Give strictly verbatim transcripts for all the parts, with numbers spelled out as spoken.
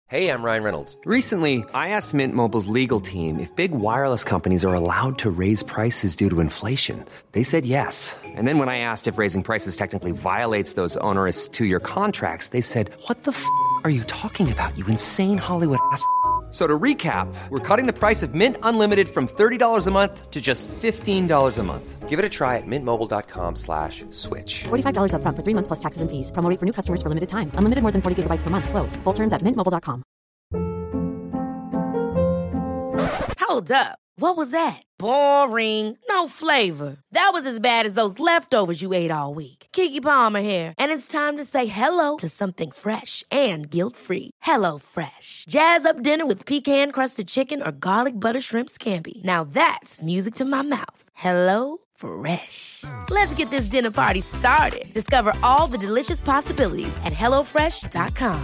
Hey, I'm Ryan Reynolds. Recently, I asked Mint Mobile's legal team if big wireless companies are allowed to raise prices due to inflation. They said yes. And then when I asked if raising prices technically violates those onerous two-year contracts, they said, "What the f*** are you talking about, you insane Hollywood ass?" So to recap, we're cutting the price of Mint Unlimited from thirty dollars a month to just fifteen dollars a month. Give it a try at mintmobile.com slash switch. forty-five dollars up front for three months plus taxes and fees. Promo rate for new customers for limited time. Unlimited more than forty gigabytes per month. Slows full terms at mint mobile dot com. Hold up. What was that? Boring. No flavor. That was as bad as those leftovers you ate all week. Keke Palmer here, and it's time to say hello to something fresh and guilt-free. Hello Fresh. Jazz up dinner with pecan-crusted chicken or garlic butter shrimp scampi. Now that's music to my mouth. Hello Fresh. Let's get this dinner party started. Discover all the delicious possibilities at hello fresh dot com.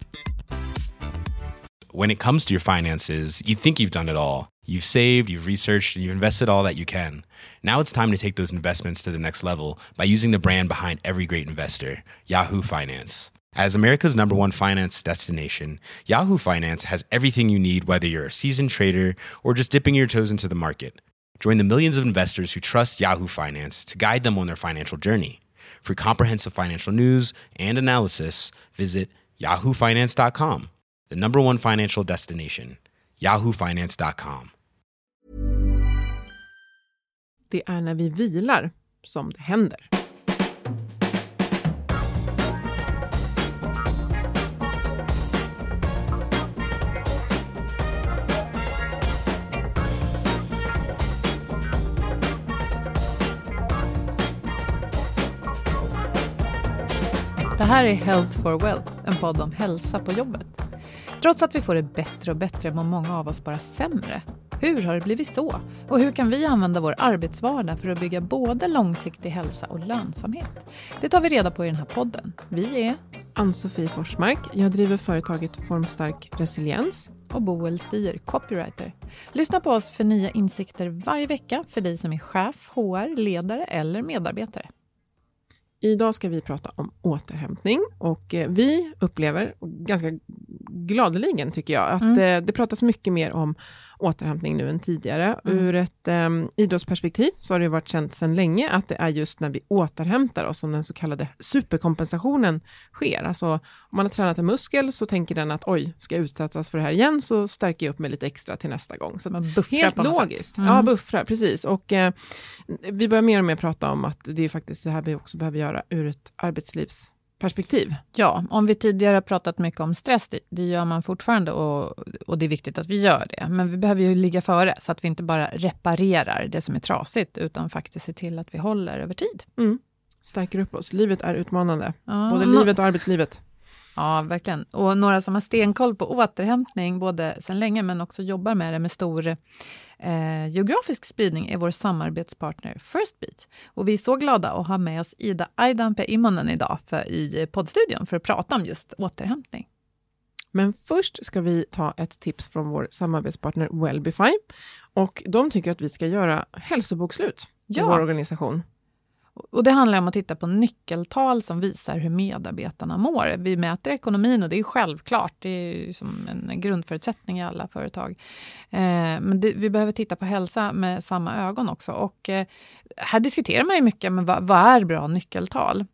When it comes to your finances, you think you've done it all. You've saved, you've researched, and you've invested all that you can. Now it's time to take those investments to the next level by using the brand behind every great investor, Yahoo Finance. As America's number one finance destination, Yahoo Finance has everything you need, whether you're a seasoned trader or just dipping your toes into the market. Join the millions of investors who trust Yahoo Finance to guide them on their financial journey. For comprehensive financial news and analysis, visit yahoo finance dot com. The number one financial destination, yahoo finance dot com. Det är när vi vilar som det händer. Det här är Health for Wealth, en podd om hälsa på jobbet. Trots att vi får det bättre och bättre mår många av oss bara sämre. Hur har det blivit så? Och hur kan vi använda vår arbetsvardag för att bygga både långsiktig hälsa och lönsamhet? Det tar vi reda på i den här podden. Vi är Ann-Sofie Forsmark. Jag driver företaget Formstark Resiliens. Och Boel Stier, copywriter. Lyssna på oss för nya insikter varje vecka för dig som är chef, H R, ledare eller medarbetare. Idag ska vi prata om återhämtning och vi upplever ganska gladeligen tycker jag att mm. det pratas mycket mer om återhämtning nu än tidigare. Mm. Ur ett um, idrottsperspektiv så har det varit känt sedan länge att det är just när vi återhämtar oss som den så kallade superkompensationen sker. Alltså om man har tränat en muskel så tänker den att oj, ska jag utsättas för det här igen så stärker jag upp mig lite extra till nästa gång. Så man buffrar helt på något logiskt. Mm. Ja, buffrar, precis. Och eh, vi börjar mer och mer prata om att det är faktiskt det här vi också behöver göra ur ett arbetslivs perspektiv. Ja, om vi tidigare har pratat mycket om stress, det, det gör man fortfarande och, och det är viktigt att vi gör det. Men vi behöver ju ligga före så att vi inte bara reparerar det som är trasigt utan faktiskt ser till att vi håller över tid. Mm. Stärker upp oss. Livet är utmanande. Ja, både no- livet och arbetslivet. Ja, verkligen. Och några som har stenkoll på återhämtning både sedan länge men också jobbar med det med stor eh, geografisk spridning är vår samarbetspartner Firstbeat. Och vi är så glada att ha med oss Ida Aidanpe Immonen idag för, i poddstudion för att prata om just återhämtning. Men först ska vi ta ett tips från vår samarbetspartner Wellbify. Och de tycker att vi ska göra hälsobokslut ja. i vår organisation. Och det handlar om att titta på nyckeltal som visar hur medarbetarna mår. Vi mäter ekonomin och det är självklart. Det är som en grundförutsättning i alla företag. Eh, men det, vi behöver titta på hälsa med samma ögon också. Och eh, här diskuterar man ju mycket, men vad, vad är bra nyckeltal?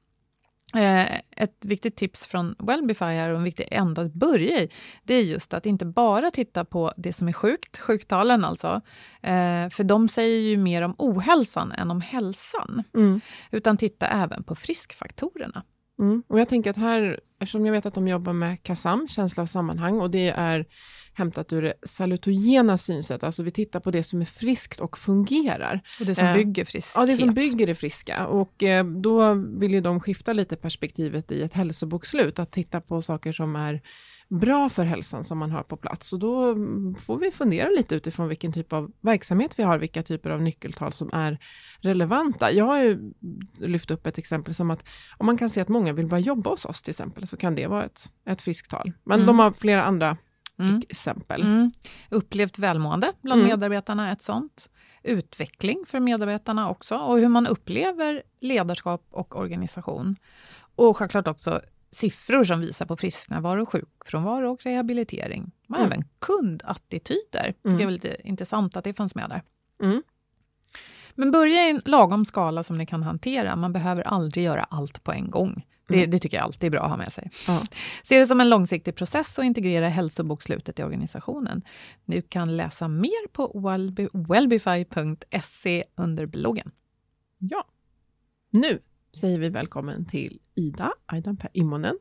Eh, ett viktigt tips från Wellbify här och en viktig ända att börja i, det är just att inte bara titta på det som är sjukt, sjuktalen alltså, eh, för de säger ju mer om ohälsan än om hälsan, mm. utan titta även på friskfaktorerna. Mm. Och jag tänker att här, eftersom jag vet att de jobbar med KASAM, känsla av sammanhang, och det är hämtat ur det salutogena synsätt, alltså vi tittar på det som är friskt och fungerar. Och det som eh, bygger friskhet. Ja, det som bygger det friska. Och eh, då vill ju de skifta lite perspektivet i ett hälsobokslut, att titta på saker som är bra för hälsan som man har på plats. Och då får vi fundera lite utifrån vilken typ av verksamhet vi har, vilka typer av nyckeltal som är relevanta. Jag har ju lyft upp ett exempel som att om man kan se att många vill börja jobba hos oss till exempel, så kan det vara ett, ett frisktal. Men mm. de har flera andra mm. exempel. Mm. Upplevt välmående bland mm. medarbetarna är ett sånt. Utveckling för medarbetarna också. Och hur man upplever ledarskap och organisation. Och självklart också siffror som visar på frisknärvaro, sjukfrånvaro och rehabilitering. Men mm. även kundattityder. Mm. Det är väl lite intressant att det fanns med där. Mm. Men börja i en lagom skala som ni kan hantera. Man behöver aldrig göra allt på en gång. Det, mm. det tycker jag alltid är bra att ha med sig. Ja. Se det som en långsiktig process och integrera hälsobokslutet i organisationen. Du kan läsa mer på wellbify punkt se under bloggen. Ja. Nu säger vi välkommen till Ida Aidanpää Immonen.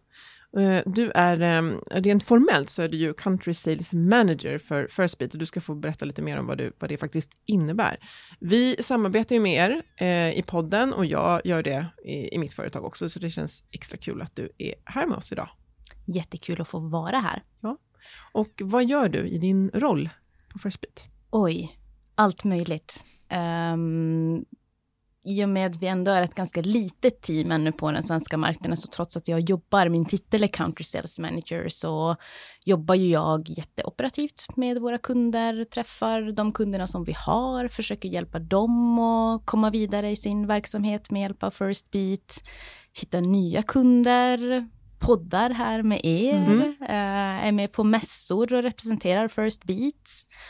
Du är, rent formellt så är du ju Country Sales Manager för Firstbeat och du ska få berätta lite mer om vad, du, vad det faktiskt innebär. Vi samarbetar ju med er eh, i podden och jag gör det i, i mitt företag också, så det känns extra kul att du är här med oss idag. Jättekul att få vara här. Ja. Och vad gör du i din roll på Firstbeat? Oj, allt möjligt. Um... I och med att vi ändå är ett ganska litet team ännu på den svenska marknaden, så trots att jag jobbar, min titel är Country Sales Manager, så jobbar ju jag jätteoperativt med våra kunder, träffar de kunderna som vi har, försöker hjälpa dem att komma vidare i sin verksamhet med hjälp av Firstbeat, hitta nya kunder, poddar här med er, mm. äh, är med på mässor och representerar Firstbeat.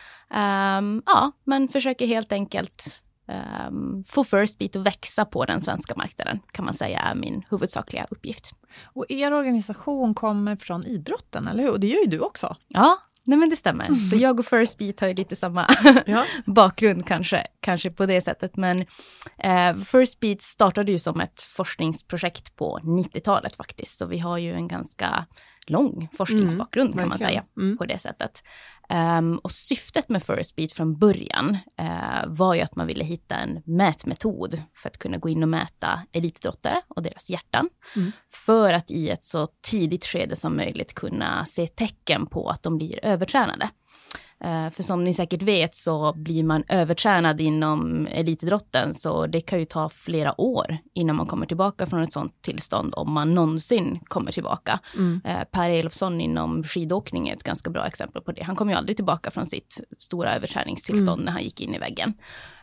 Um, ja, men försöker helt enkelt Um, få Firstbeat att växa på den svenska marknaden, kan man säga är min huvudsakliga uppgift. Och er organisation kommer från idrotten, eller hur? Och det gör ju du också. Ja, nej men det stämmer. Mm. Så jag och Firstbeat har ju lite samma ja. bakgrund kanske, kanske på det sättet. Men eh, Firstbeat startade ju som ett forskningsprojekt på nittiotalet faktiskt. Så vi har ju en ganska lång forskningsbakgrund mm, kan man säga mm. på det sättet. Um, och syftet med Firstbeat från början uh, var ju att man ville hitta en mätmetod för att kunna gå in och mäta elitidrottare och deras hjärtan. Mm. För att i ett så tidigt skede som möjligt kunna se tecken på att de blir övertränade. Uh, för som ni säkert vet så blir man övertränad inom elitidrotten, så det kan ju ta flera år innan man kommer tillbaka från ett sånt tillstånd, om man någonsin kommer tillbaka. Mm. Uh, Per Elofsson inom skidåkning är ett ganska bra exempel på det. Han kom ju aldrig tillbaka från sitt stora överträningstillstånd mm. när han gick in i väggen.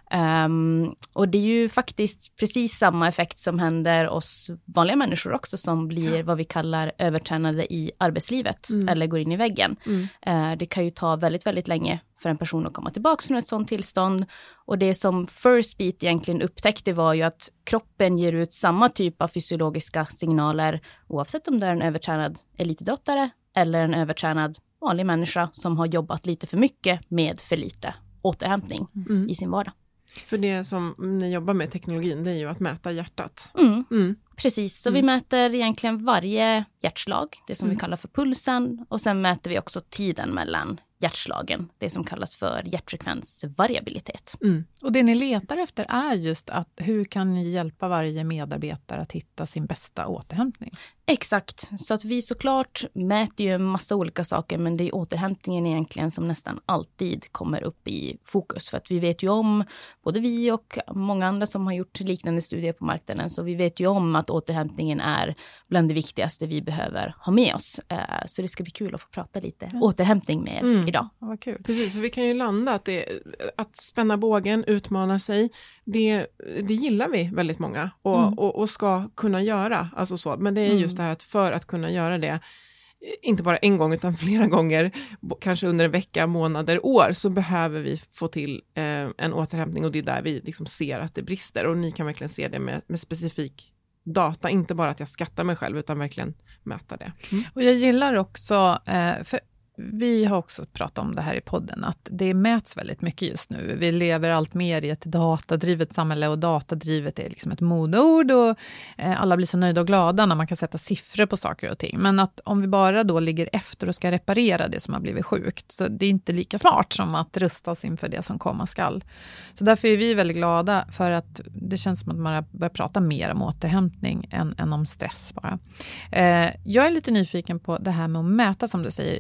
Um, och det är ju faktiskt precis samma effekt som händer oss vanliga människor också, som blir vad vi kallar övertränade i arbetslivet mm. eller går in i väggen. Mm. Uh, det kan ju ta väldigt, väldigt länge för en person att komma tillbaka från ett sådant tillstånd. Och det som Firstbeat egentligen upptäckte var ju att kroppen ger ut samma typ av fysiologiska signaler oavsett om det är en övertränad elitidrottare eller en övertränad vanlig människa som har jobbat lite för mycket med för lite återhämtning mm. i sin vardag. För det som ni jobbar med teknologin, det är ju att mäta hjärtat. Mm. Mm. Precis, så mm. vi mäter egentligen varje hjärtslag, det som mm. vi kallar för pulsen. Och sen mäter vi också tiden mellan hjärtslagen, det som kallas för hjärtfrekvensvariabilitet. Mm. Och det ni letar efter är just att hur kan ni hjälpa varje medarbetare att hitta sin bästa återhämtning? Exakt, så att vi såklart mäter ju en massa olika saker, men det är återhämtningen egentligen som nästan alltid kommer upp i fokus. För att vi vet ju om, både vi och många andra som har gjort liknande studier på marknaden, så vi vet ju om att återhämtningen är bland det viktigaste vi behöver ha med oss. Så det ska bli kul att få prata lite ja. återhämtning med er mm. idag. Ja, vad kul. Precis, för vi kan ju landa att, det, att spänna bågen, utmana sig, det, det gillar vi väldigt många och, mm. och, och ska kunna göra. Alltså så. Men det är just mm. det här att för att kunna göra det, inte bara en gång utan flera gånger, kanske under en vecka, månader, år, så behöver vi få till eh, en återhämtning, och det är där vi liksom ser att det brister, och ni kan verkligen se det med, med specifik data, inte bara att jag skattar mig själv utan verkligen mäta det. Mm. Och jag gillar också, eh, för vi har också pratat om det här i podden, att det mäts väldigt mycket just nu. Vi lever allt mer i ett datadrivet samhälle, och datadrivet är liksom ett modeord, och eh, alla blir så nöjda och glada när man kan sätta siffror på saker och ting. Men att om vi bara då ligger efter och ska reparera det som har blivit sjukt, så det är inte lika smart som att rusta oss inför det som komma skall. Så därför är vi väldigt glada för att det känns som att man börjar prata mer om återhämtning än, än om stress bara. Eh, jag är lite nyfiken på det här med att mäta, som du säger, Ida.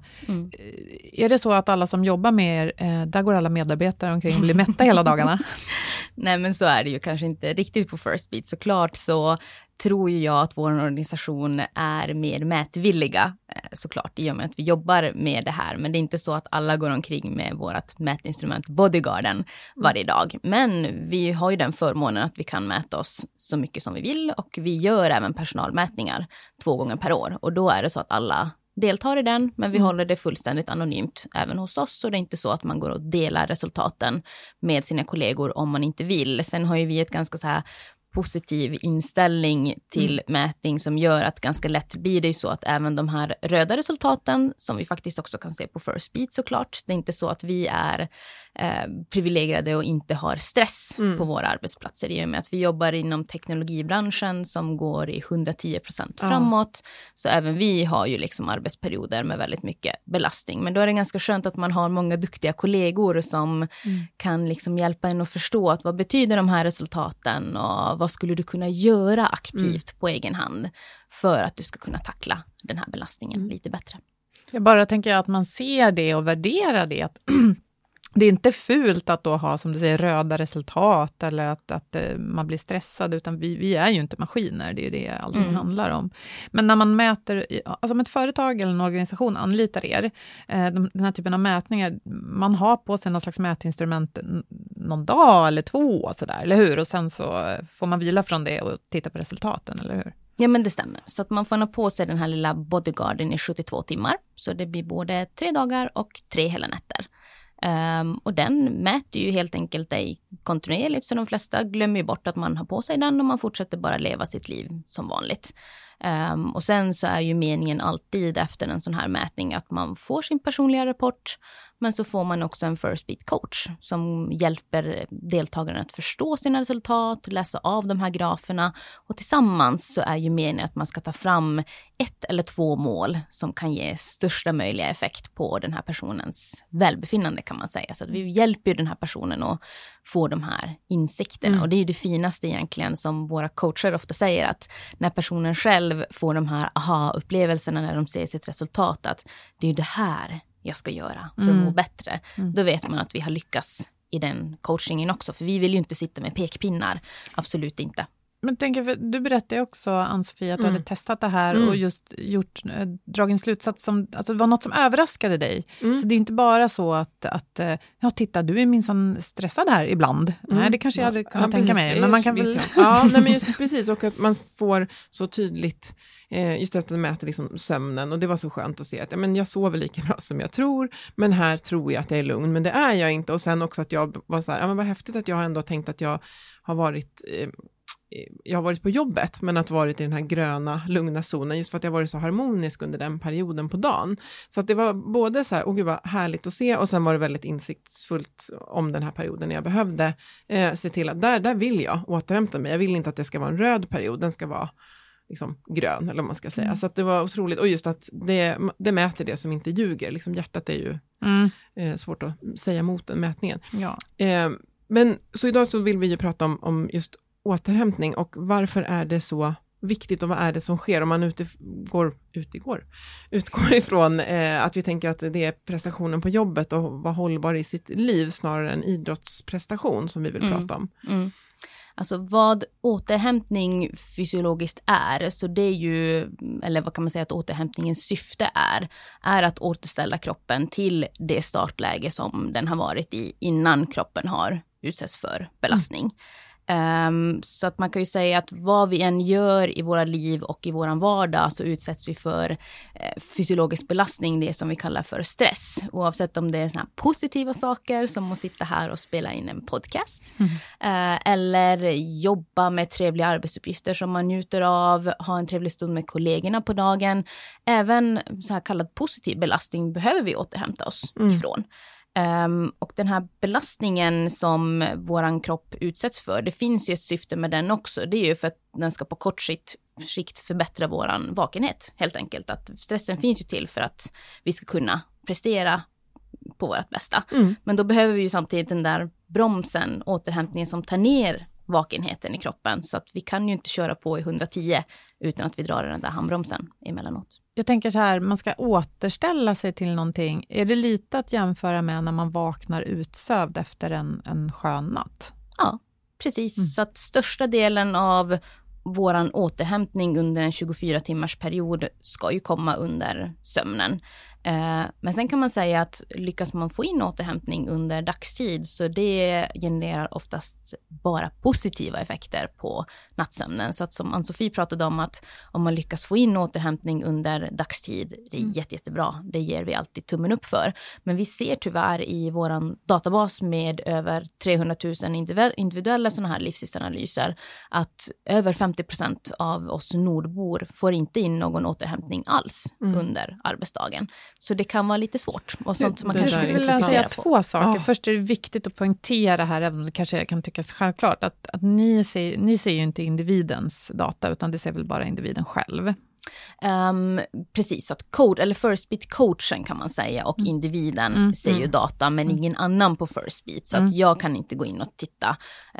Mm. Är det så att alla som jobbar med er, eh, där går alla medarbetare omkring och blir mätta hela dagarna? Nej, men så är det ju kanske inte riktigt på First Beat. Såklart så tror ju jag att vår organisation är mer mätvilliga, såklart, i och med att vi jobbar med det här. Men det är inte så att alla går omkring med vårt mätinstrument Bodyguarden varje dag. Men vi har ju den förmånen att vi kan mäta oss så mycket som vi vill, och vi gör även personalmätningar två gånger per år. Och då är det så att alla deltar i den, men vi mm. håller det fullständigt anonymt även hos oss. Så det är inte så att man går och delar resultaten med sina kollegor om man inte vill. Sen har ju vi ett ganska så här positiv inställning till mm. mätning som gör att ganska lätt blir det ju så att även de här röda resultaten, som vi faktiskt också kan se på First Beat såklart, det är inte så att vi är eh, privilegierade och inte har stress mm. på våra arbetsplatser, i och med att vi jobbar inom teknologibranschen som går i hundratio procent framåt. Ja. Så även vi har ju liksom arbetsperioder med väldigt mycket belastning, men då är det ganska skönt att man har många duktiga kollegor som mm. kan liksom hjälpa en att förstå att vad betyder de här resultaten, och vad skulle du kunna göra aktivt mm. på egen hand för att du ska kunna tackla den här belastningen mm. lite bättre. Jag bara tänker att man ser det och värderar det. Att det är inte fult att då ha, som du säger, röda resultat eller att, att man blir stressad, utan vi, vi är ju inte maskiner, det är ju det allting mm. handlar om. Men när man mäter, alltså om ett företag eller en organisation anlitar er, den här typen av mätningar, man har på sig någon slags mätinstrument någon dag eller två och sådär, eller hur? Och sen så får man vila från det och titta på resultaten, eller hur? Ja, men det stämmer. Så att man får ha på sig den här lilla bodyguarden i sjuttiotvå timmar. Så det blir både tre dagar och tre hela nätter. Um, och den mäter ju helt enkelt dig kontinuerligt, så de flesta glömmer ju bort att man har på sig den och man fortsätter bara leva sitt liv som vanligt. Um, och sen så är ju meningen alltid efter en sån här mätning att man får sin personliga rapport, men så får man också en First Beat coach som hjälper deltagarna att förstå sina resultat, läsa av de här graferna, och tillsammans så är ju meningen att man ska ta fram ett eller två mål som kan ge största möjliga effekt på den här personens välbefinnande, kan man säga. Så att vi hjälper ju den här personen att få de här insikterna mm. och det är ju det finaste egentligen som våra coacher ofta säger, att när personen själv får de här aha-upplevelserna när de ser sitt resultat, att det är ju det här jag ska göra för att mm. må bättre. Mm. Då vet man att vi har lyckats i den coachingen också. För vi vill ju inte sitta med pekpinnar. Absolut inte. Men tänker, du berättade också, Ann-Sofie, att mm. du hade testat det här mm. och just gjort, dragit en slutsats som, alltså det var något som överraskade dig. Mm. Så det är inte bara så att, att ja, titta, du är minsann stressad här ibland. Mm. Nej, det kanske jag hade kunnat ja, tänka mig. Men man kan väl... Ja, nej, men just precis. Och att man får så tydligt, eh, just att de mäter liksom sömnen. Och det var så skönt att se att ja, men jag sover lika bra som jag tror. Men här tror jag att jag är lugn. Men det är jag inte. Och sen också att jag var så här, ja men vad häftigt att jag ändå tänkt att jag har varit... Eh, jag har varit på jobbet, men att varit i den här gröna, lugna zonen, just för att jag varit så harmonisk under den perioden på dagen. Så att det var både så här, åh gud vad härligt att se, och sen var det väldigt insiktsfullt om den här perioden när jag behövde eh, se till att där, där vill jag återhämta mig. Jag vill inte att det ska vara en röd period, den ska vara liksom grön, eller vad man ska säga. Mm. Så att det var otroligt, och just att det, det mäter det som inte ljuger. Liksom hjärtat är ju mm. eh, svårt att säga emot den mätningen. Ja. Eh, men så idag så vill vi ju prata om, om just återhämtning, och varför är det så viktigt och vad är det som sker om man utgår, utgår, utgår ifrån eh, att vi tänker att det är prestationen på jobbet och vara hållbar i sitt liv snarare än idrottsprestation som vi vill mm. prata om. Mm. Alltså vad återhämtning fysiologiskt är, så det är ju, eller vad kan man säga att återhämtningens syfte är, är att återställa kroppen till det startläge som den har varit i innan kroppen har utsatts för belastning. Mm. Um, så att man kan ju säga att vad vi än gör i våra liv och i våran vardag så utsätts vi för eh, fysiologisk belastning, det som vi kallar för stress. Oavsett om det är såna här positiva saker som att sitta här och spela in en podcast. Mm. Uh, eller jobba med trevliga arbetsuppgifter som man njuter av, ha en trevlig stund med kollegorna på dagen. Även så här kallad positiv belastning behöver vi återhämta oss mm. ifrån. Um, och den här belastningen som våran kropp utsätts för, det finns ju ett syfte med den också. Det är ju för att den ska på kort sikt, sikt förbättra våran vakenhet, helt enkelt. Att stressen finns ju till för att vi ska kunna prestera på vårt bästa. Mm. Men då behöver vi ju samtidigt den där bromsen, återhämtningen som tar ner vakenheten i kroppen. Så att vi kan ju inte köra på i hundratio utan att vi drar den där handbromsen emellanåt. Jag tänker så här, man ska återställa sig till någonting. Är det lite att jämföra med när man vaknar utsövd efter en, en skön natt? Ja, precis. Mm. Så att största delen av våran återhämtning under en tjugofyra timmars period ska ju komma under sömnen. Eh, men sen kan man säga att lyckas man få in återhämtning under dagstid, så det genererar oftast bara positiva effekter på nattsömnen. Så att som Ann-Sofie pratade om, att om man lyckas få in återhämtning under dagstid, det är jätte, jättebra. Det ger vi alltid tummen upp för. Men vi ser tyvärr i våran databas med över trehundratusen individuella sådana här livsstilsanalyser att över femtio procent av oss nordbor får inte in någon återhämtning alls mm. under arbetsdagen. Så det kan vara lite svårt. Och sånt som man det kanske skulle vilja säga två saker. Oh. Först är det viktigt att poängtera här, även om det kanske kan tyckas självklart, att, att ni, ser, ni ser ju inte individens data, utan det ser väl bara individen själv. Um, precis, att code, eller Firstbeat-coachen kan man säga, och mm. individen mm. ser ju data, men ingen annan på Firstbeat. Så Mm. att jag kan inte gå in och titta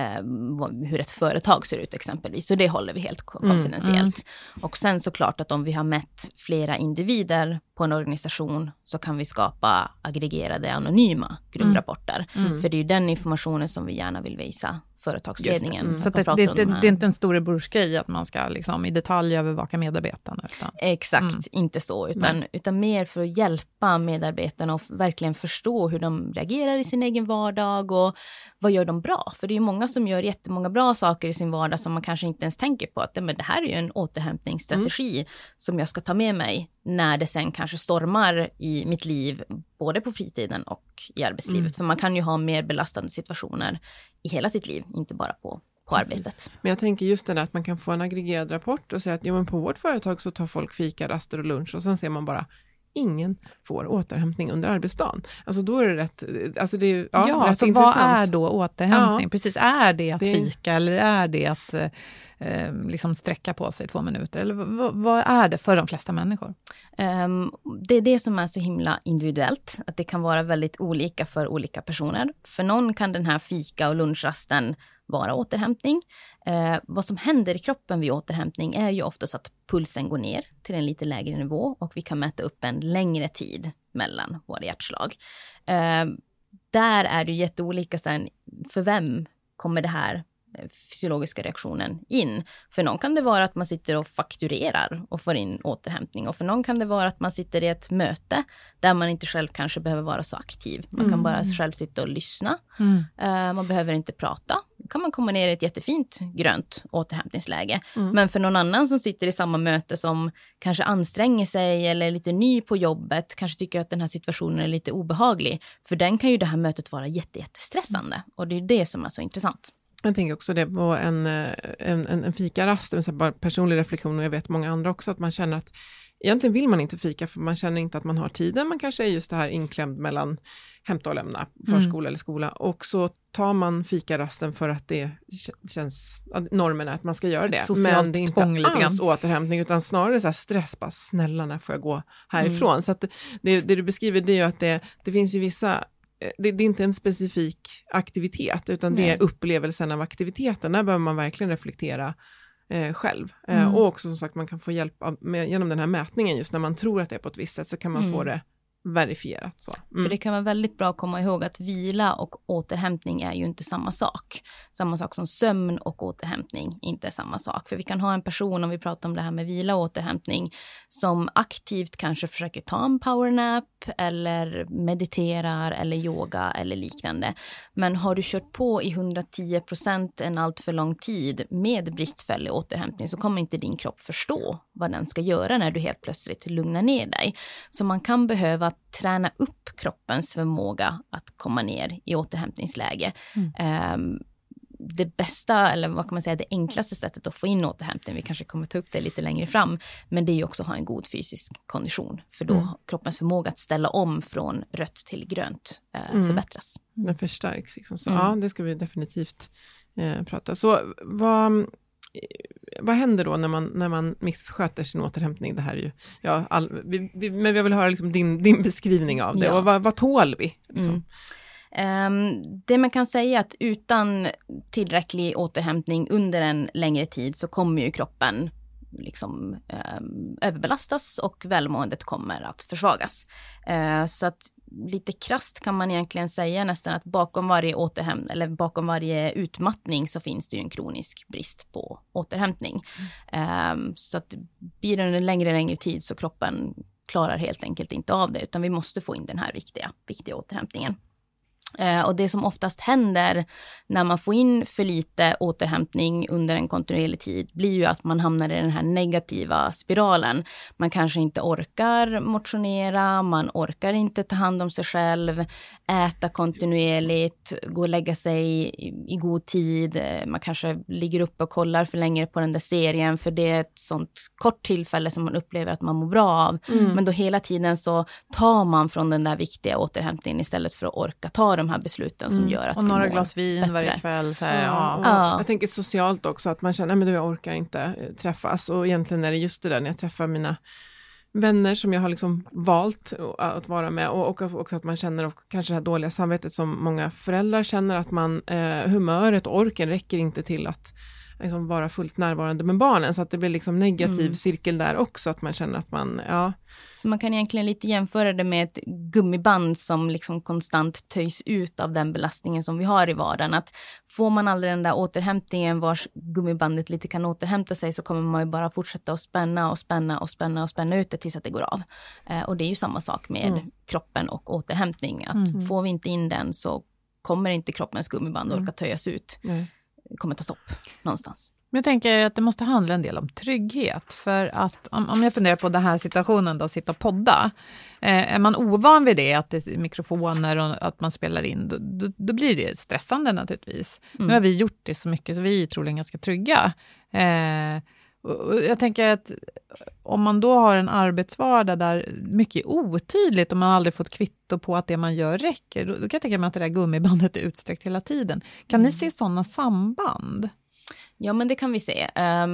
um, hur ett företag ser ut exempelvis. Så det håller vi helt konfidentiellt. Mm. Och sen såklart att om vi har mätt flera individer på en organisation, så kan vi skapa aggregerade anonyma grupprapporter. Mm. För det är ju den informationen som vi gärna vill visa företagsledningen. Mm. Så det, det, det, det är inte en storebrorsgrej att man ska liksom i detalj övervaka medarbetarna. Utan. Exakt, mm. inte så. Utan, utan mer för att hjälpa medarbetarna och verkligen förstå hur de reagerar i sin egen vardag och vad gör de bra. För det är ju många som gör jättemånga bra saker i sin vardag som man kanske inte ens tänker på. Att men det här är ju en återhämtningsstrategi mm. som jag ska ta med mig när det sen kanske stormar i mitt liv, både på fritiden och i arbetslivet. Mm. För man kan ju ha mer belastande situationer i hela sitt liv, inte bara på, på arbetet. Men jag tänker just det där att man kan få en aggregerad rapport och säga att ja, men på vårt företag så tar folk fika, raster och lunch, och sen ser man bara ingen får återhämtning under arbetsdagen. Alltså då är det rätt, alltså det är ja, ja rätt så intressant. Vad är då återhämtning? Ja. Precis, är det att det... fika eller är det att eh, liksom sträcka på sig två minuter? Eller v- vad är det för de flesta människor? Um, det är det som är så himla individuellt, att det kan vara väldigt olika för olika personer. För någon kan den här fika och lunchrasten vara återhämtning. Eh, vad som händer i kroppen vid återhämtning är ju oftast att pulsen går ner till en lite lägre nivå, och vi kan mäta upp en längre tid mellan våra hjärtslag. Eh, där är det ju jätteolika sen, för vem kommer det här fysiologiska reaktionen in. För någon kan det vara att man sitter och fakturerar och får in återhämtning, och för någon kan det vara att man sitter i ett möte där man inte själv kanske behöver vara så aktiv. Man kan mm. bara själv sitta och lyssna. Mm. Uh, man behöver inte prata. Då kan man komma ner i ett jättefint grönt återhämtningsläge. Mm. Men för någon annan som sitter i samma möte, som kanske anstränger sig eller är lite ny på jobbet, kanske tycker att den här situationen är lite obehaglig, för den kan ju det här mötet vara jätte, jättestressande. Och det är det som är så intressant. Jag tänker också det på en, en, en, en fikarast, en bara personlig reflektion, och jag vet många andra också, att man känner att egentligen vill man inte fika, för man känner inte att man har tiden. Man kanske är just det här inklämd mellan hämta och lämna, förskola mm. eller skola, och så tar man fikarasten för att det känns, normen är att man ska göra det. Socialt men det är inte alls återhämtning, utan snarare så här stress, bara snälla, när får jag gå härifrån? Mm. Så att det, det du beskriver, det är ju att det, det finns ju vissa, Det, det är inte en specifik aktivitet, utan Nej. det är upplevelsen av aktiviteten. Där behöver man verkligen reflektera eh, själv. Eh, mm. Och också som sagt, man kan få hjälp av, med, genom den här mätningen, just när man tror att det är på ett visst sätt, så kan man mm. få det verifierat. Så. Mm. För det kan vara väldigt bra att komma ihåg att vila och återhämtning är ju inte samma sak. Samma sak som sömn och återhämtning inte är samma sak. För vi kan ha en person, om vi pratar om det här med vila och återhämtning, som aktivt kanske försöker ta en powernap eller mediterar eller yoga eller liknande. Men har du kört på i hundratio procent en allt för lång tid med bristfällig återhämtning, så kommer inte din kropp förstå vad den ska göra när du helt plötsligt lugnar ner dig. Så man kan behöva träna upp kroppens förmåga att komma ner i återhämtningsläge. Mm. Um, det bästa, eller vad kan man säga, det enklaste sättet att få in återhämtning, vi kanske kommer ta upp det lite längre fram, men det är ju också att ha en god fysisk kondition, för då mm. kroppens förmåga att ställa om från rött till grönt uh, mm. förbättras. Den förstärks liksom. Så mm. ja, det ska vi definitivt eh, prata. Så vad Vad händer då när man, när man missköter sin återhämtning? Det här är ju, ja, all, vi, vi, men jag vill höra liksom din, din beskrivning av det. Ja. Och vad, vad tål vi? Liksom? Mm. Um, det man kan säga är att utan tillräcklig återhämtning under en längre tid, så kommer ju kroppen liksom eh, överbelastas och välmåendet kommer att försvagas. Eh, så att lite krasst kan man egentligen säga nästan att bakom varje återhämtning eller bakom varje utmattning så finns det ju en kronisk brist på återhämtning. Mm. Eh, så att blir det en längre längre tid så kroppen klarar helt enkelt inte av det, utan vi måste få in den här viktiga, viktiga återhämtningen. Eh, och det som oftast händer när man får in för lite återhämtning under en kontinuerlig tid blir ju att man hamnar i den här negativa spiralen. Man kanske inte orkar motionera, man orkar inte ta hand om sig själv, äta kontinuerligt, gå och lägga sig i, i god tid. Man kanske ligger uppe och kollar för länge på den där serien för det är ett sånt kort tillfälle som man upplever att man mår bra av. Mm. Men då hela tiden så tar man från den där viktiga återhämtningen istället för att orka ta de här besluten som mm. gör att och vi några mår glas vin bättre. Varje kväll. Så här, ja, ja. Ja. Jag tänker socialt också att man känner att jag orkar inte träffas och egentligen är det just det där när jag träffar mina vänner som jag har liksom valt att vara med och också att man känner och kanske det här dåliga samvetet som många föräldrar känner att man eh, humöret och orken räcker inte till att liksom vara fullt närvarande med barnen så att det blir liksom negativ mm. cirkel där också att man känner att man, ja. Så man kan egentligen lite jämföra det med ett gummiband som liksom konstant töjs ut av den belastningen som vi har i vardagen. Att får man aldrig den där återhämtningen vars gummibandet lite kan återhämta sig så kommer man ju bara fortsätta att spänna och spänna och spänna och spänna ut det tills att det går av. Eh, och det är ju samma sak med mm. kroppen och återhämtning. Att mm. får vi inte in den så kommer inte kroppens gummiband orka töjas ut. Mm. kommer ta stopp någonstans. Men jag tänker att det måste handla en del om trygghet. För att om, om jag funderar på den här situationen då, sitta och podda. Eh, är man ovan vid det, att det är mikrofoner och att man spelar in, då, då, då blir det stressande naturligtvis. Mm. Nu har vi gjort det så mycket så vi är troligen ganska trygga. Eh, och jag tänker att om man då har en arbetsvardag där mycket är otydligt och man aldrig fått kvitto på att det man gör räcker, då, då kan jag tänka mig att det där gummibandet är utsträckt hela tiden. Kan mm. ni se sådana samband? Ja, men det kan vi se.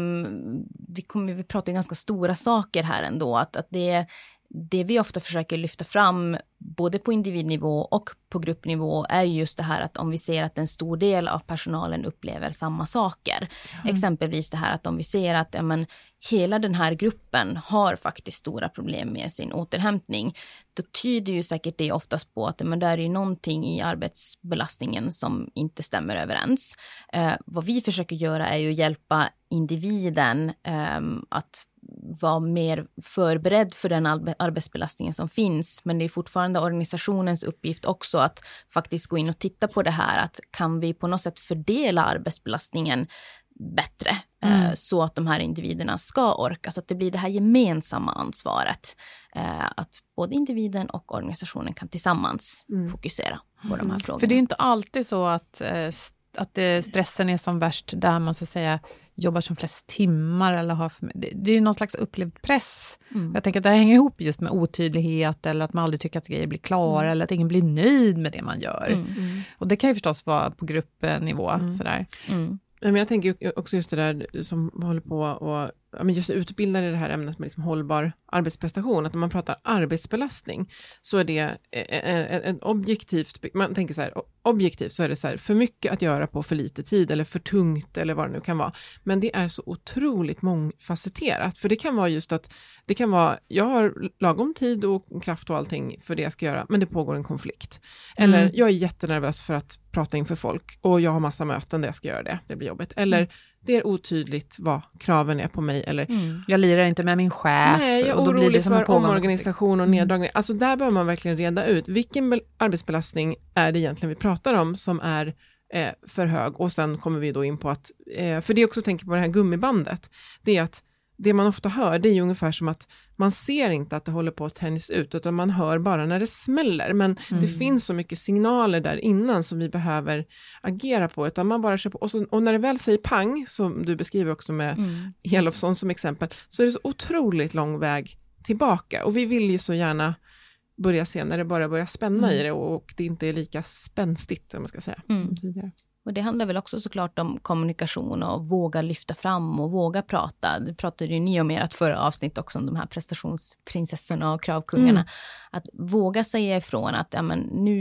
Um, vi, kommer, vi pratar ju ganska stora saker här ändå. Att, att det, det vi ofta försöker lyfta fram både på individnivå och på gruppnivå är just det här att om vi ser att en stor del av personalen upplever samma saker. Mm. Exempelvis det här att om vi ser att ja, men, hela den här gruppen har faktiskt stora problem med sin återhämtning. Då tyder ju säkert det oftast på att men, det är ju någonting i arbetsbelastningen som inte stämmer överens. Eh, vad vi försöker göra är ju att hjälpa individen eh, att vara mer förberedd för den arbetsbelastningen som finns. Men det är fortfarande organisationens uppgift också att faktiskt gå in och titta på det här. Att kan vi på något sätt fördela arbetsbelastningen bättre mm. eh, så att de här individerna ska orka. Så att det blir det här gemensamma ansvaret. Eh, att både individen och organisationen kan tillsammans mm. fokusera på mm. de här frågorna. För det är inte alltid så att, eh, att det, stressen är som värst där man så att säga jobbar som flest timmar eller har för, det, det är ju någon slags upplevd press. Mm. Jag tänker att det här hänger ihop just med otydlighet eller att man aldrig tycker att grejer blir klara mm. eller att ingen blir nöjd med det man gör. Mm. Mm. Och det kan ju förstås vara på gruppnivå mm. sådär. Mm. Men jag tänker också just det där som håller på och ja, men just utbildar i det här ämnet med liksom hållbar arbetsprestation, att när man pratar arbetsbelastning så är det ett objektivt, man tänker så här, objektivt så är det så här, för mycket att göra på för lite tid eller för tungt eller vad det nu kan vara. Men det är så otroligt mångfacetterat, för det kan vara just att det kan vara, jag har lagom tid och kraft och allting för det jag ska göra, men det pågår en konflikt. Eller mm. jag är jättenervös för att prata inför folk och jag har massa möten där jag ska göra det, det blir jobbigt. Eller mm. det är otydligt vad kraven är på mig. Eller, mm. jag lirar inte med min chef. Nej, jag är och då orolig blir det som för omorganisation och neddragning. Mm. Alltså där bör man verkligen reda ut. Vilken be- arbetsbelastning är det egentligen vi pratar om som är eh, för hög? Och sen kommer vi då in på att, eh, för det är också tänker på det här gummibandet. Det är att det man ofta hör, det är ju ungefär som att man ser inte att det håller på att tänjas ut, utan man hör bara när det smäller. Men mm. det finns så mycket signaler där innan som vi behöver agera på, utan man bara kör på. Och, så, och när det väl säger pang, som du beskriver också med mm. Elofsson som exempel, så är det så otroligt lång väg tillbaka. Och vi vill ju så gärna börja se när det bara börjar spänna mm. i det och det inte är lika spänstigt, om man ska säga. Mm. Och det handlar väl också såklart om kommunikation och våga lyfta fram och våga prata. Det pratade ju ni om ert förra avsnitt också om de här prestationsprinsessorna och kravkungarna. Mm. Att våga säga ifrån att ja, men nu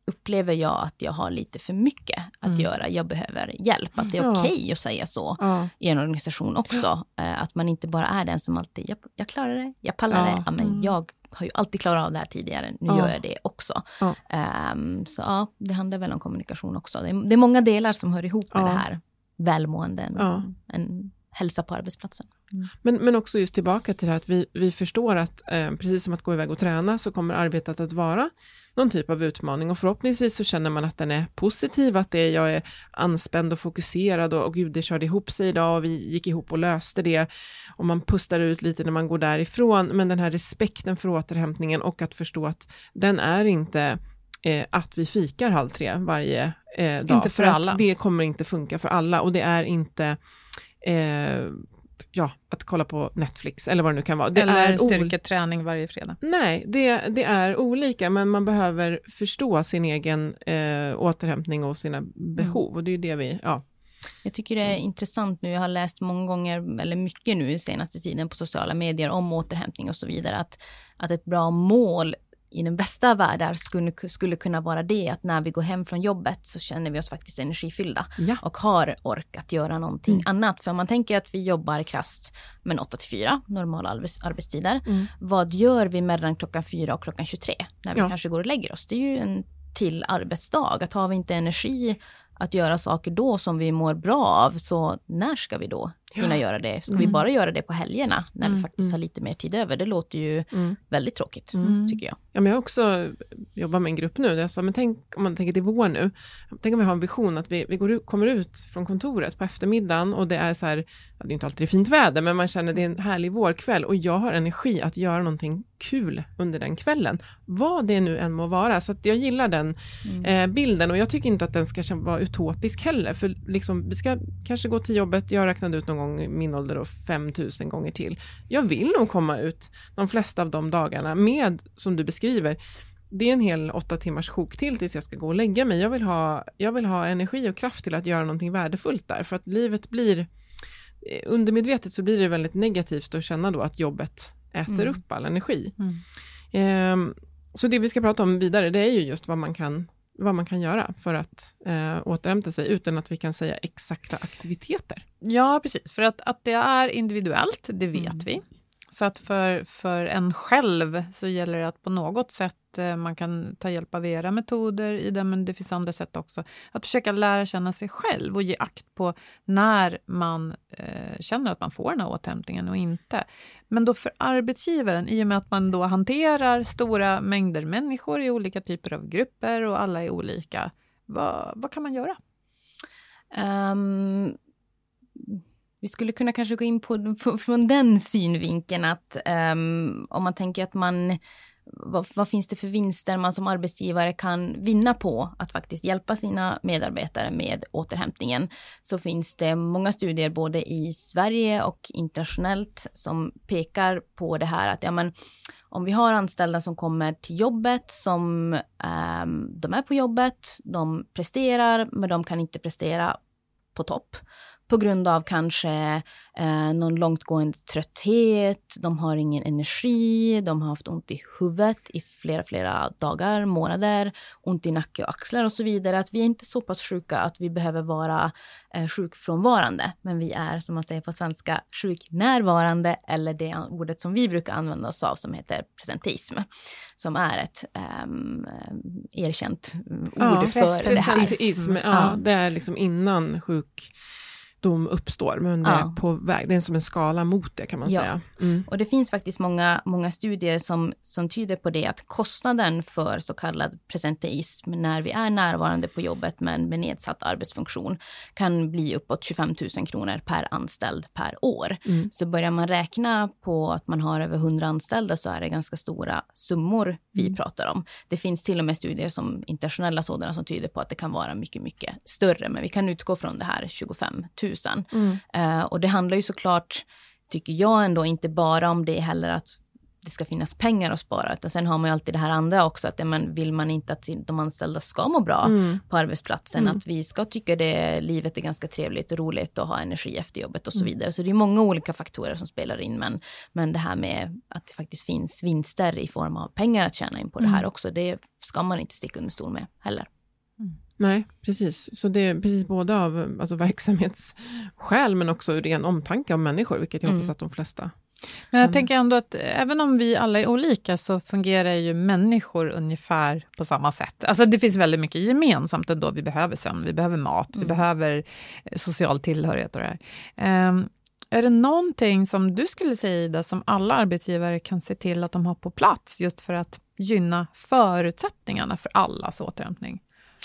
upplever jag att jag har lite för mycket att mm. göra. Jag behöver hjälp. Att det är okej okay att säga så ja. i en organisation också. Ja. Att man inte bara är den som alltid, jag, jag klarar det, jag pallar ja. det. Ja, men mm. jag har ju alltid klarat av det här tidigare. Nu ja. gör jag det också. Ja. Um, så ja, det handlar väl om kommunikation också. Det är, det är många delar som hör ihop med ja. det här. Välmåenden, ja. en hälsa på arbetsplatsen. Mm. Men, men också just tillbaka till det här att vi, vi förstår att eh, precis som att gå iväg och träna så kommer arbetet att vara någon typ av utmaning och förhoppningsvis så känner man att den är positiv, att det är, jag är anspänd och fokuserad och, och gud det körde ihop sig idag och vi gick ihop och löste det och man pustar ut lite när man går därifrån, men den här respekten för återhämtningen och att förstå att den är inte eh, att vi fikar halv tre varje eh, dag. Inte för, för alla. Det kommer inte funka för alla och det är inte eh, ja, att kolla på Netflix eller vad det nu kan vara. Det eller är styrketräning ol- varje fredag. Nej, det, det är olika men man behöver förstå sin egen eh, återhämtning och sina behov mm. och det är det vi, ja. Jag tycker det är Så. intressant nu, jag har läst många gånger eller mycket nu i senaste tiden på sociala medier om återhämtning och så vidare att, att ett bra mål i den bästa världen skulle, skulle kunna vara det att när vi går hem från jobbet så känner vi oss faktiskt energifyllda ja. och har ork att göra någonting mm. annat. För man tänker att vi jobbar krasst med åtta till fyra, normala arbets- arbetstider. Mm. Vad gör vi mellan klockan fyra och klockan tjugotre när vi ja. kanske går och lägger oss? Det är ju en till arbetsdag. Att har vi inte energi att göra saker då som vi mår bra av, så när ska vi då hinna ja. göra det? Ska mm. vi bara göra det på helgerna när mm. vi faktiskt mm. har lite mer tid över? Det låter ju mm. väldigt tråkigt, mm. tycker jag. Ja, men jag har också jobbat med en grupp nu. Jag sa, men tänk om man tänker till vår nu. Tänk om vi har en vision att vi, vi går ut, kommer ut från kontoret på eftermiddagen och det är så här, ja, det är inte alltid fint väder, men man känner det är en härlig vårkväll och jag har energi att göra någonting kul under den kvällen. Vad det nu än må vara. Så att jag gillar den mm. eh, bilden och jag tycker inte att den ska vara utopisk heller. För liksom, vi ska kanske gå till jobbet, jag räknade ut någon gång i min ålder och femtusen gånger till. Jag vill nog komma ut de flesta av de dagarna med, som du beskriver, det är en hel åtta timmars sjok till tills jag ska gå och lägga mig. Jag vill ha, jag vill ha energi och kraft till att göra någonting värdefullt där. För att livet blir, undermedvetet så blir det väldigt negativt att känna då att jobbet äter mm. upp all energi. Mm. Ehm, så det vi ska prata om vidare, det är ju just vad man kan vad man kan göra för att eh, återhämta sig utan att vi kan säga exakta aktiviteter. Ja, precis. För att, att det är individuellt, det vet mm. vi. Så att för, för en själv så gäller det att på något sätt eh, man kan ta hjälp av era metoder i det, men det finns andra sätt också. Att försöka lära känna sig själv och ge akt på när man eh, känner att man får den här återhämtningen och inte. Men då för arbetsgivaren, i och med att man då hanterar stora mängder människor i olika typer av grupper och alla är olika, vad, vad kan man göra? Um... Vi skulle kunna kanske gå in på, på från den synvinkeln att um, om man tänker att man, vad, vad finns det för vinster man som arbetsgivare kan vinna på att faktiskt hjälpa sina medarbetare med återhämtningen, så finns det många studier både i Sverige och internationellt som pekar på det här att ja, men, om vi har anställda som kommer till jobbet, som um, de är på jobbet, de presterar men de kan inte prestera på topp. På grund av kanske eh, någon långtgående trötthet, de har ingen energi, de har haft ont i huvudet i flera, flera dagar, månader, ont i nacke och axlar och så vidare. Att vi är inte så pass sjuka att vi behöver vara eh, sjukfrånvarande, men vi är, som man säger på svenska, sjuknärvarande, eller det ordet som vi brukar använda oss av som heter presentism, som är ett eh, erkänt ord ja, för det här. Presentism, ja, ja, det är liksom innan sjuk... de uppstår, men det ja. är på väg. Det är som en skala mot det, kan man ja. säga. Mm. Och det finns faktiskt många, många studier som, som tyder på det, att kostnaden för så kallad presenteism när vi är närvarande på jobbet men med nedsatt arbetsfunktion kan bli uppåt tjugofem tusen kronor per anställd per år. Mm. Så börjar man räkna på att man har över hundra anställda så är det ganska stora summor vi mm. pratar om. Det finns till och med studier, som internationella sådana, som tyder på att det kan vara mycket, mycket större. Men vi kan utgå från det här tjugofem tusen. Mm. Uh, och det handlar ju såklart, tycker jag ändå, inte bara om det heller, att det ska finnas pengar att spara. Utan sen har man ju alltid det här andra också. Att ja, men vill man inte att de anställda ska må bra mm. på arbetsplatsen. Mm. Att vi ska tycka det livet är ganska trevligt och roligt och ha energi efter jobbet och så vidare. Mm. Så det är många olika faktorer som spelar in. Men, men det här med att det faktiskt finns vinster i form av pengar att tjäna in på mm. det här också. Det ska man inte sticka under stol med heller. Mm. Nej, precis. Så det är precis både av alltså, verksamhetsskäl men också ren omtanke om människor, vilket jag hoppas mm. att de flesta. Men jag tänker ändå att även om vi alla är olika så fungerar ju människor ungefär på samma sätt. Alltså det finns väldigt mycket gemensamt ändå. Vi behöver sömn, vi behöver mat, mm. vi behöver social tillhörighet och det här. Um, är det någonting som du skulle säga, Ida, som alla arbetsgivare kan se till att de har på plats just för att gynna förutsättningarna för allas återhämtning?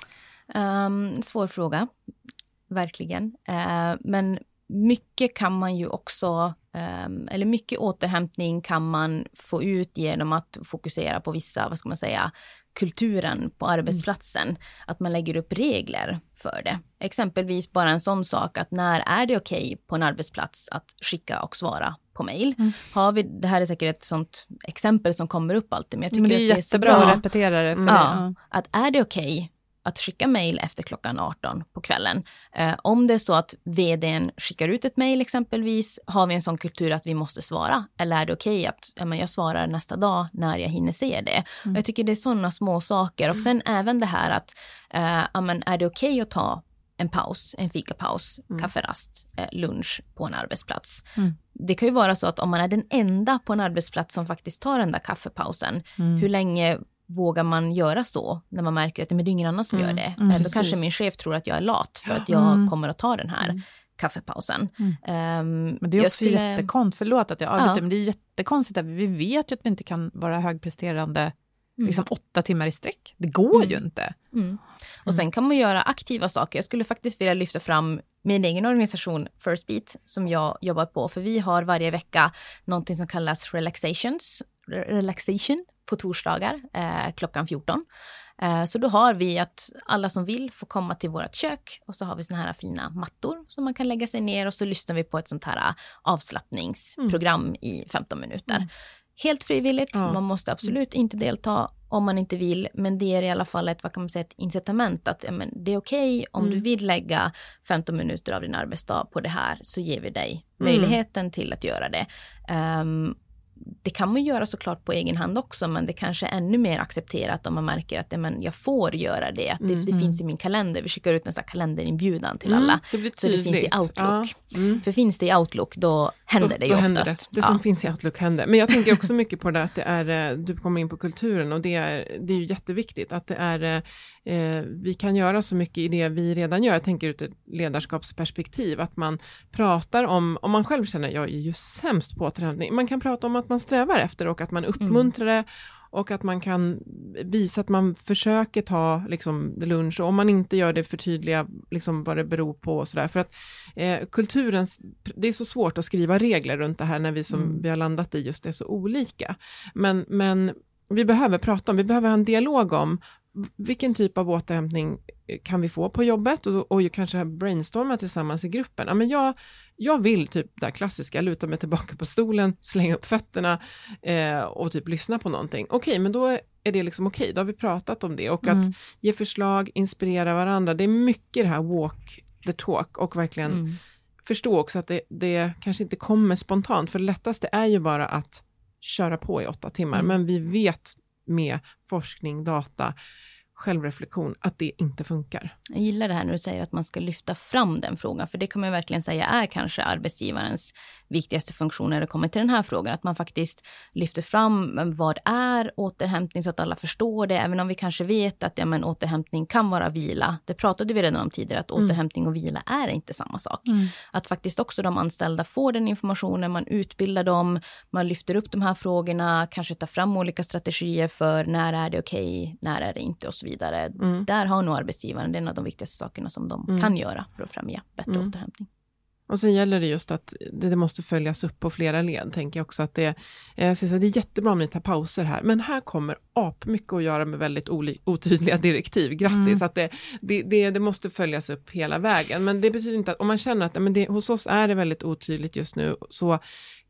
Um, svår fråga, verkligen. Uh, men mycket kan man ju också, um, eller mycket återhämtning kan man få ut genom att fokusera på vissa, vad ska man säga, kulturen på arbetsplatsen. Mm. Att man lägger upp regler för det. Exempelvis bara en sån sak att när är det okej på en arbetsplats att skicka och svara på mejl. Mm. Har vi, det här är säkert ett sånt exempel som kommer upp alltid. Men jag tycker men det är att jättebra det är att repetera det. För ja, det. Ja. Att är det okej att skicka mejl efter klockan arton på kvällen. Eh, om det är så att vdn skickar ut ett mejl exempelvis, har vi en sån kultur att vi måste svara? Eller är det okej att ja, men jag svarar nästa dag när jag hinner se det? Mm. Jag tycker det är sådana små saker. Och sen mm. även det här att eh, ja, men är det okej att ta en paus, en fikapaus, mm. kafferast, eh, lunch på en arbetsplats? Mm. Det kan ju vara så att om man är den enda på en arbetsplats som faktiskt tar den där kaffepausen, mm. hur länge vågar man göra så när man märker att men det är ingen annan som mm. gör det? Mm, Då precis. Kanske min chef tror att jag är lat för att jag mm. kommer att ta den här mm. kaffepausen. Mm. Um, men det är också skulle... jättekonstigt, förlåt att jag arbetar, ja. men det är jättekonstigt att vi vet ju att vi inte kan vara högpresterande mm. liksom åtta timmar i sträck. Det går mm. ju inte. Mm. Och sen kan man göra aktiva saker. Jag skulle faktiskt vilja lyfta fram min egen organisation First Beat som jag jobbar på. För vi har varje vecka någonting som kallas relaxations, relaxation på torsdagar eh, klockan fjorton. Eh, så då har vi att alla som vill får komma till vårt kök och så har vi såna här fina mattor som man kan lägga sig ner och så lyssnar vi på ett sånt här avslappningsprogram mm. i femton minuter. Mm. Helt frivilligt, ja. Man måste absolut inte delta om man inte vill, men det är i alla fall ett, vad kan man säga, ett incitament att ja, men det är okej om mm. du vill lägga femton minuter av din arbetsdag på det här så ger vi dig mm. möjligheten till att göra det. Um, Det kan man göra såklart på egen hand också, men det kanske är ännu mer accepterat om man märker att men, jag får göra det. Att det, mm. det finns i min kalender. Vi skickar ut en sån här kalenderinbjudan till alla. Mm, det så det finns i Outlook. Ja. Mm. För finns det i Outlook, då händer då, det ju då oftast. Händer det det som ja. finns i Outlook händer. Men jag tänker också mycket på det att det är, du kommer in på kulturen och det är, det är ju jätteviktigt att det är, eh, vi kan göra så mycket i det vi redan gör. Jag tänker ut ett ledarskapsperspektiv. Att man pratar om, om man själv känner jag är ju sämst på återhämtning. Man kan prata om att man strävar efter och att man uppmuntrar det och att man kan visa att man försöker ta liksom, lunch och om man inte gör det förtydliga liksom, vad det beror på och sådär. För att eh, kulturens, det är så svårt att skriva regler runt det här när vi som mm. vi har landat i just det är så olika. Men, men vi behöver prata om, vi behöver ha en dialog om vilken typ av återhämtning kan vi få på jobbet och, och kanske brainstorma tillsammans i gruppen. Ja, men jag, jag vill typ det klassiska, luta mig tillbaka på stolen, slänga upp fötterna eh, och typ lyssna på någonting. Okej, men då är det liksom okej, då har vi pratat om det. Och mm. att ge förslag, inspirera varandra, det är mycket det här walk the talk och verkligen mm. förstå också att det, det kanske inte kommer spontant. För det lättaste är ju bara att köra på i åtta timmar. Mm. Men vi vet med forskning, data, självreflektion, att det inte funkar. Jag gillar det här när du säger att man ska lyfta fram den frågan, för det kan man verkligen säga är kanske arbetsgivarens viktigaste funktion när det kommer till den här frågan, att man faktiskt lyfter fram vad är återhämtning så att alla förstår det, även om vi kanske vet att ja, men, återhämtning kan vara vila. Det pratade vi redan om tidigare, att mm. återhämtning och vila är inte samma sak. Mm. Att faktiskt också de anställda får den informationen, man utbildar dem, man lyfter upp de här frågorna, kanske tar fram olika strategier för när är det okej, när är det inte och så vidare. Mm. Där har nog arbetsgivaren, det är en av de viktigaste sakerna som de mm. kan göra för att främja bättre mm. återhämtning. Och sen gäller det just att det, det måste följas upp på flera led, tänker jag också. Att det, eh, så det är jättebra om ni tar pauser här. Men här kommer ap mycket att göra med väldigt oli, otydliga direktiv. Grattis, mm. att det, det, det, det måste följas upp hela vägen. Men det betyder inte att om man känner att men det, hos oss är det väldigt otydligt just nu, så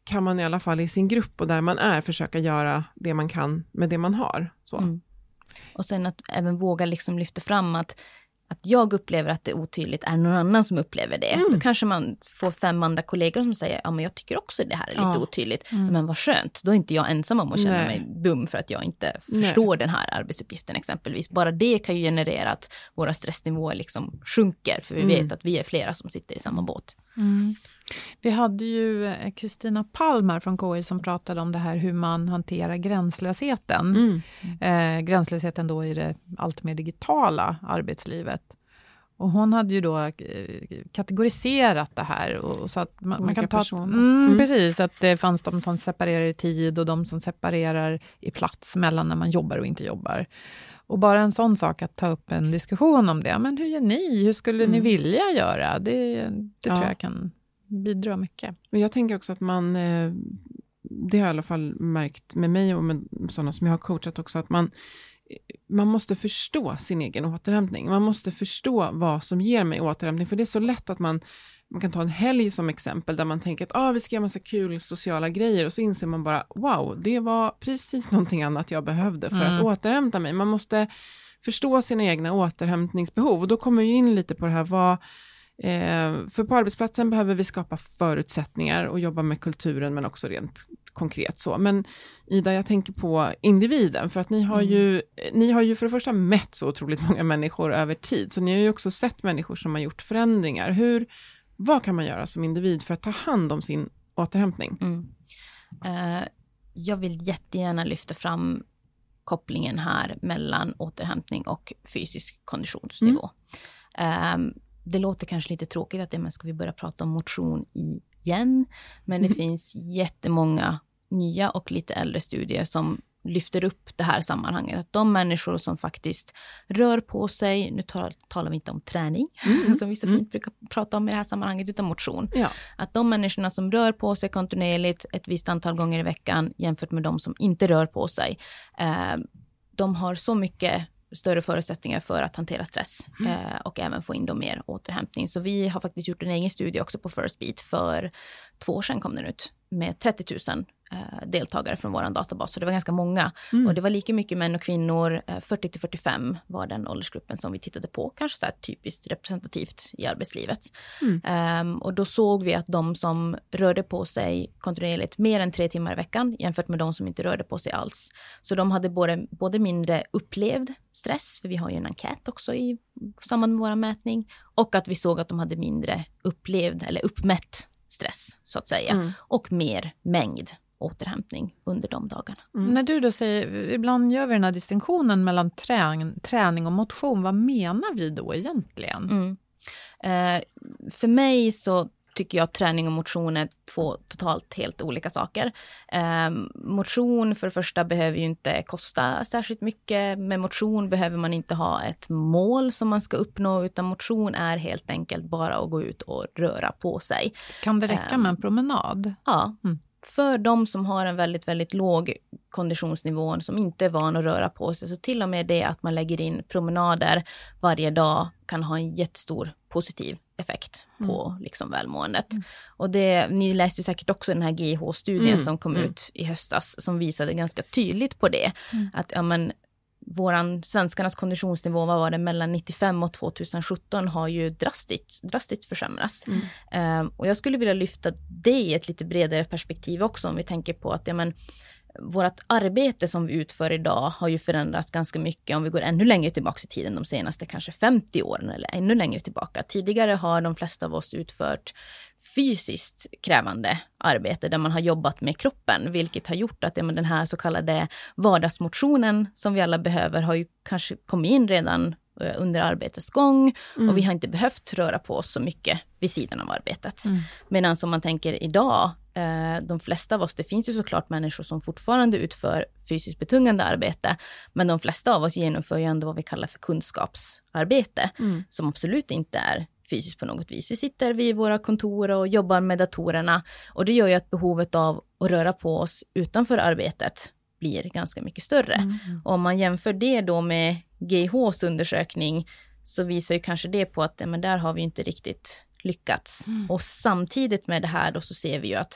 kan man i alla fall i sin grupp och där man är försöka göra det man kan med det man har. Så. Mm. Och sen att även våga liksom lyfta fram att att jag upplever att det är otydligt är någon annan som upplever det. Mm. Då kanske man får fem andra kollegor som säger, ja men jag tycker också det här är lite ja. otydligt. Mm. Men vad skönt, då är inte jag ensam om att känna Nej. mig dum för att jag inte Nej. förstår den här arbetsuppgiften exempelvis. Bara det kan ju generera att våra stressnivåer liksom sjunker, för vi mm. vet att vi är flera som sitter i samma båt. Mm. Vi hade ju Kristina Palmer från K I som pratade om det här hur man hanterar gränslösheten. Mm. Eh, gränslösheten då i det allt mer digitala arbetslivet. Och hon hade ju då eh, kategoriserat det här. Och så att man, man kan ta... Mm, mm. Precis, att det fanns de som separerar i tid och de som separerar i plats mellan när man jobbar och inte jobbar. Och bara en sån sak att ta upp en diskussion om det. Men hur gör ni? Hur skulle mm. ni vilja göra? Det, det ja. tror jag kan bidra mycket. Men jag tänker också att man, det har jag i alla fall märkt med mig och med sådana som jag har coachat också, att man, man måste förstå sin egen återhämtning. Man måste förstå vad som ger mig återhämtning. För det är så lätt att man, man kan ta en helg som exempel där man tänker att ah, vi ska göra massa kul sociala grejer och så inser man bara, wow, det var precis någonting annat jag behövde för mm. att återhämta mig. Man måste förstå sina egna återhämtningsbehov och då kommer vi in lite på det här, vad Eh, för på arbetsplatsen behöver vi skapa förutsättningar och jobba med kulturen, men också rent konkret så. Men Ida, jag tänker på individen, för att ni har, mm. ju, ni har ju för det första mätt så otroligt många människor över tid, så ni har ju också sett människor som har gjort förändringar. Hur, vad kan man göra som individ för att ta hand om sin återhämtning? Mm. Eh, jag vill jättegärna lyfta fram kopplingen här mellan återhämtning och fysisk konditionsnivå. Mm. Eh, Det låter kanske lite tråkigt att det, men ska vi börja prata om motion igen? Men det mm. finns jättemånga nya och lite äldre studier som lyfter upp det här sammanhanget. Att de människor som faktiskt rör på sig, nu talar, talar vi inte om träning, mm. som vi så fint brukar prata om i det här sammanhanget, utan motion. Ja. Att de människorna som rör på sig kontinuerligt ett visst antal gånger i veckan jämfört med de som inte rör på sig, eh, de har så mycket större förutsättningar för att hantera stress mm. eh, och även få in då mer återhämtning. Så vi har faktiskt gjort en egen studie också på First Beat. För två år sedan kom den ut med trettio tusen eh, deltagare från vår databas. Så det var ganska många. Mm. Och det var lika mycket män och kvinnor. Eh, fyrtio till fyrtiofem var den åldersgruppen som vi tittade på. Kanske så här typiskt representativt i arbetslivet. Mm. Um, och då såg vi att de som rörde på sig kontinuerligt mer än tre timmar i veckan jämfört med de som inte rörde på sig alls. Så de hade både, både mindre upplevd stress, för vi har ju en enkät också i samband med vår mätning. Och att vi såg att de hade mindre upplevd eller uppmätt stress så att säga. Mm. Och mer mängd återhämtning under de dagarna. Mm. När du då säger, ibland gör vi den här distinktionen mellan träning, träning och motion. Vad menar vi då egentligen? Mm. Eh, för mig så tycker jag att träning och motion är två totalt helt olika saker. Eh, motion för det första behöver ju inte kosta särskilt mycket. Med motion behöver man inte ha ett mål som man ska uppnå, utan motion är helt enkelt bara att gå ut och röra på sig. Kan det räcka eh, med en promenad? Ja. Mm. För de som har en väldigt, väldigt låg konditionsnivå, som inte är van att röra på sig, så till och med det att man lägger in promenader varje dag kan ha en jättestor positiv effekt på mm. liksom välmåendet. Mm. Och det, ni läste ju säkert också den här G I H-studien mm. som kom mm. ut i höstas, som visade ganska tydligt på det. Mm. Att ja, men, våran svenskarnas konditionsnivå, vad var det, mellan nittiofem och tjugohundrasjutton har ju drastiskt, drastiskt försämrats. Mm. Um, och jag skulle vilja lyfta det i ett lite bredare perspektiv också, om vi tänker på att ja, men, vårt arbete som vi utför idag har ju förändrats ganska mycket om vi går ännu längre tillbaka i tiden, de senaste kanske femtio åren eller ännu längre tillbaka. Tidigare har de flesta av oss utfört fysiskt krävande arbete där man har jobbat med kroppen, vilket har gjort att ja, men den här så kallade vardagsmotionen som vi alla behöver har ju kanske kommit in redan under arbetets gång mm. och vi har inte behövt röra på oss så mycket vid sidan av arbetet. Mm. Medan som man tänker idag, eh, de flesta av oss, det finns ju såklart människor som fortfarande utför fysiskt betungande arbete, men de flesta av oss genomför ju ändå vad vi kallar för kunskapsarbete, mm. som absolut inte är fysiskt på något vis. Vi sitter vid våra kontor och jobbar med datorerna, och det gör ju att behovet av att röra på oss utanför arbetet blir ganska mycket större. Mm. Och om man jämför det då med G I H:s undersökning, så visar ju kanske det på att ja, men där har vi inte riktigt lyckats. Mm. Och samtidigt med det här då så ser vi ju att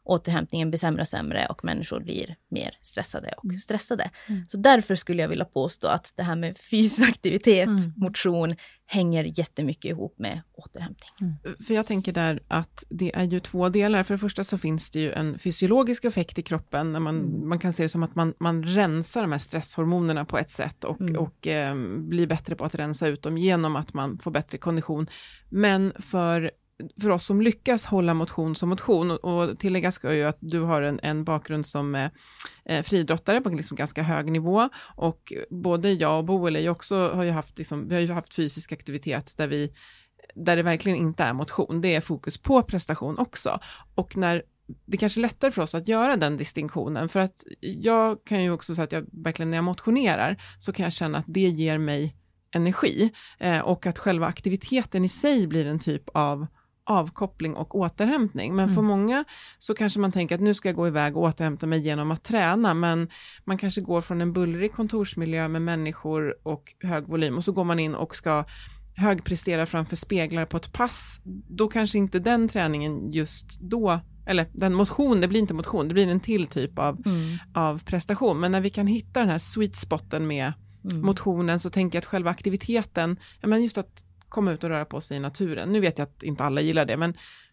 återhämtningen blir sämre och sämre och människor blir mer stressade och Mm. stressade. Mm. Så därför skulle jag vilja påstå att det här med fysisk aktivitet, Mm. motion, hänger jättemycket ihop med återhämtning. Mm. För jag tänker där att det är ju två delar. För det första så finns det ju en fysiologisk effekt i kroppen. När man, Mm. man kan se det som att man, man rensar de här stresshormonerna på ett sätt. Och, Mm. och eh, blir bättre på att rensa ut dem genom att man får bättre kondition. Men för för oss som lyckas hålla motion som motion, och, och tillägga ska ju att du har en, en bakgrund som eh, friidrottare på liksom ganska hög nivå, och både jag och Boel är ju också, har ju haft, liksom, vi har ju haft fysisk aktivitet där vi, där det verkligen inte är motion, det är fokus på prestation också, och när det kanske är lättare för oss att göra den distinktionen, för att jag kan ju också säga att jag verkligen när jag motionerar så kan jag känna att det ger mig energi, eh, och att själva aktiviteten i sig blir en typ av avkoppling och återhämtning. Men Mm. för många så kanske man tänker att nu ska jag gå iväg och återhämta mig genom att träna, men man kanske går från en bullrig kontorsmiljö med människor och hög volym och så går man in och ska högprestera framför speglar på ett pass. Då kanske inte den träningen just då, eller den motion, det blir inte motion, det blir en till typ av, Mm. av prestation. Men när vi kan hitta den här sweet spotten med Mm. motionen, så tänker jag att själva aktiviteten, ja, men just att komma ut och röra på sig i naturen. Nu vet jag att inte alla gillar det, men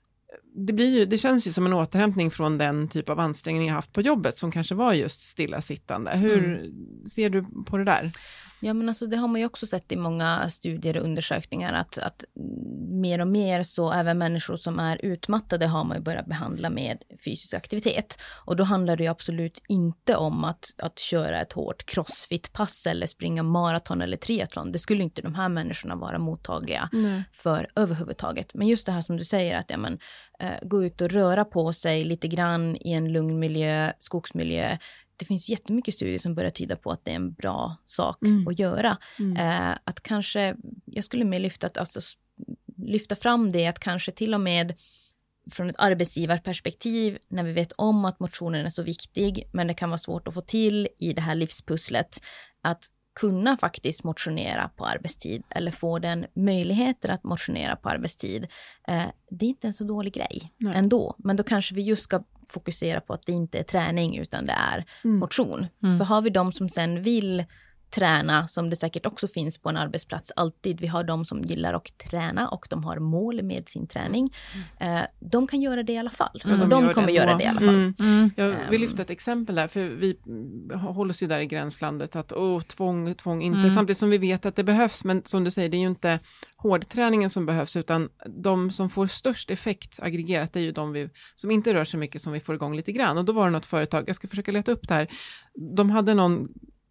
det, blir ju, det känns ju som en återhämtning från den typ av ansträngning jag haft på jobbet som kanske var just stillasittande. Hur mm. ser du på det där? Ja, men alltså det har man ju också sett i många studier och undersökningar att, att mer och mer så även människor som är utmattade har man ju börjat behandla med fysisk aktivitet. Och då handlar det ju absolut inte om att, att köra ett hårt crossfit-pass eller springa maraton eller triathlon. Det skulle inte de här människorna vara mottagliga Nej. för överhuvudtaget. Men just det här som du säger, att ja, men, eh, gå ut och röra på sig lite grann i en lugn miljö, skogsmiljö. Det finns jättemycket studier som börjar tyda på att det är en bra sak Mm. att göra. Mm. Eh, att kanske, jag skulle mer lyfta, att, alltså, lyfta fram det, att kanske till och med från ett arbetsgivarperspektiv, när vi vet om att motionen är så viktig, men det kan vara svårt att få till i det här livspusslet, att kunna faktiskt motionera på arbetstid eller få den möjligheten att motionera på arbetstid. Eh, det är inte en så dålig grej Nej. ändå, men då kanske vi just ska fokusera på att det inte är träning utan det är Mm. motion. Mm. För har vi de som sen vill träna, som det säkert också finns på en arbetsplats alltid, vi har de som gillar att träna och de har mål med sin träning, eh, de kan göra det i alla fall. Ja, och de gör kommer det göra ändå. det i alla fall. Mm. Mm. Jag vill Ehm. lyfta ett exempel där, för vi håller oss ju där i gränslandet att åh, tvång, tvång inte, Mm. samtidigt som vi vet att det behövs, men som du säger, det är ju inte hårdträningen som behövs, utan de som får störst effekt aggregerat, det är ju de vi, som inte rör sig mycket, som vi får igång lite grann. Och då var det något företag, jag ska försöka leta upp det här, de hade någon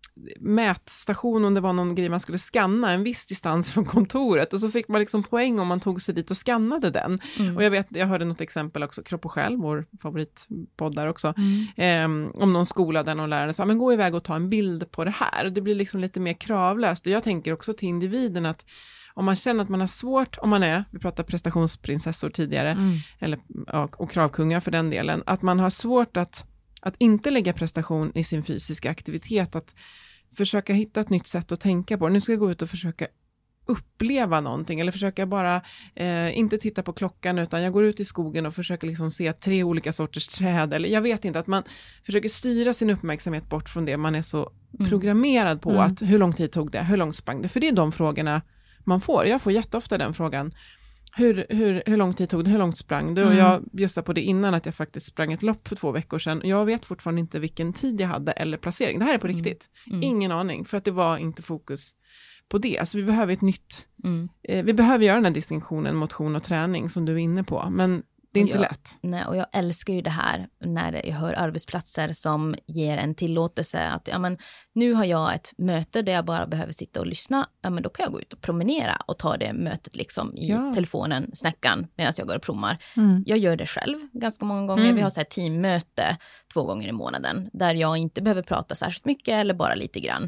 mätstation, om det var någon grej man skulle scanna en viss distans från kontoret, och så fick man liksom poäng om man tog sig dit och skannade den. Mm. Och jag vet, jag hörde något exempel också, Kropp och själ, vår favoritpodd där också, Mm. eh, om någon skola där någon lärare sa, men gå iväg och ta en bild på det här. Och det blir liksom lite mer kravlöst. Och jag tänker också till individen att om man känner att man har svårt, om man är, vi pratade prestationsprinsessor tidigare, Mm. eller, ja, och kravkungar för den delen, att man har svårt att, att inte lägga prestation i sin fysiska aktivitet, att försöka hitta ett nytt sätt att tänka på. Nu ska jag gå ut och försöka uppleva någonting, eller försöka bara eh, inte titta på klockan, utan jag går ut i skogen och försöker liksom se tre olika sorters träd, eller jag vet inte, att man försöker styra sin uppmärksamhet bort från det man är så Mm. programmerad på, Mm. att hur lång tid tog det, hur långt sprang det, för det är de frågorna man får. Jag får jätteofta den frågan, hur, hur, hur lång tid tog det, hur långt sprang du? Och Mm. jag bjussade på det innan, att jag faktiskt sprang ett lopp för två veckor sedan. Jag vet fortfarande inte vilken tid jag hade eller placering. Det här är på riktigt. Mm. Ingen aning, för att det var inte fokus på det. Alltså vi behöver ett nytt, Mm. eh, vi behöver göra den här distinktionen motion och träning som du är inne på. Men det är inte Ja. lätt. Nej, och jag älskar ju det här när jag hör arbetsplatser som ger en tillåtelse att ja, men, nu har jag ett möte där jag bara behöver sitta och lyssna. Ja, men då kan jag gå ut och promenera och ta det mötet liksom i Ja. telefonen, snäckan, medan jag går och prommar. Mm. Jag gör det själv ganska många gånger. Mm. Vi har så här teammöte två gånger i månaden där jag inte behöver prata särskilt mycket eller bara lite grann.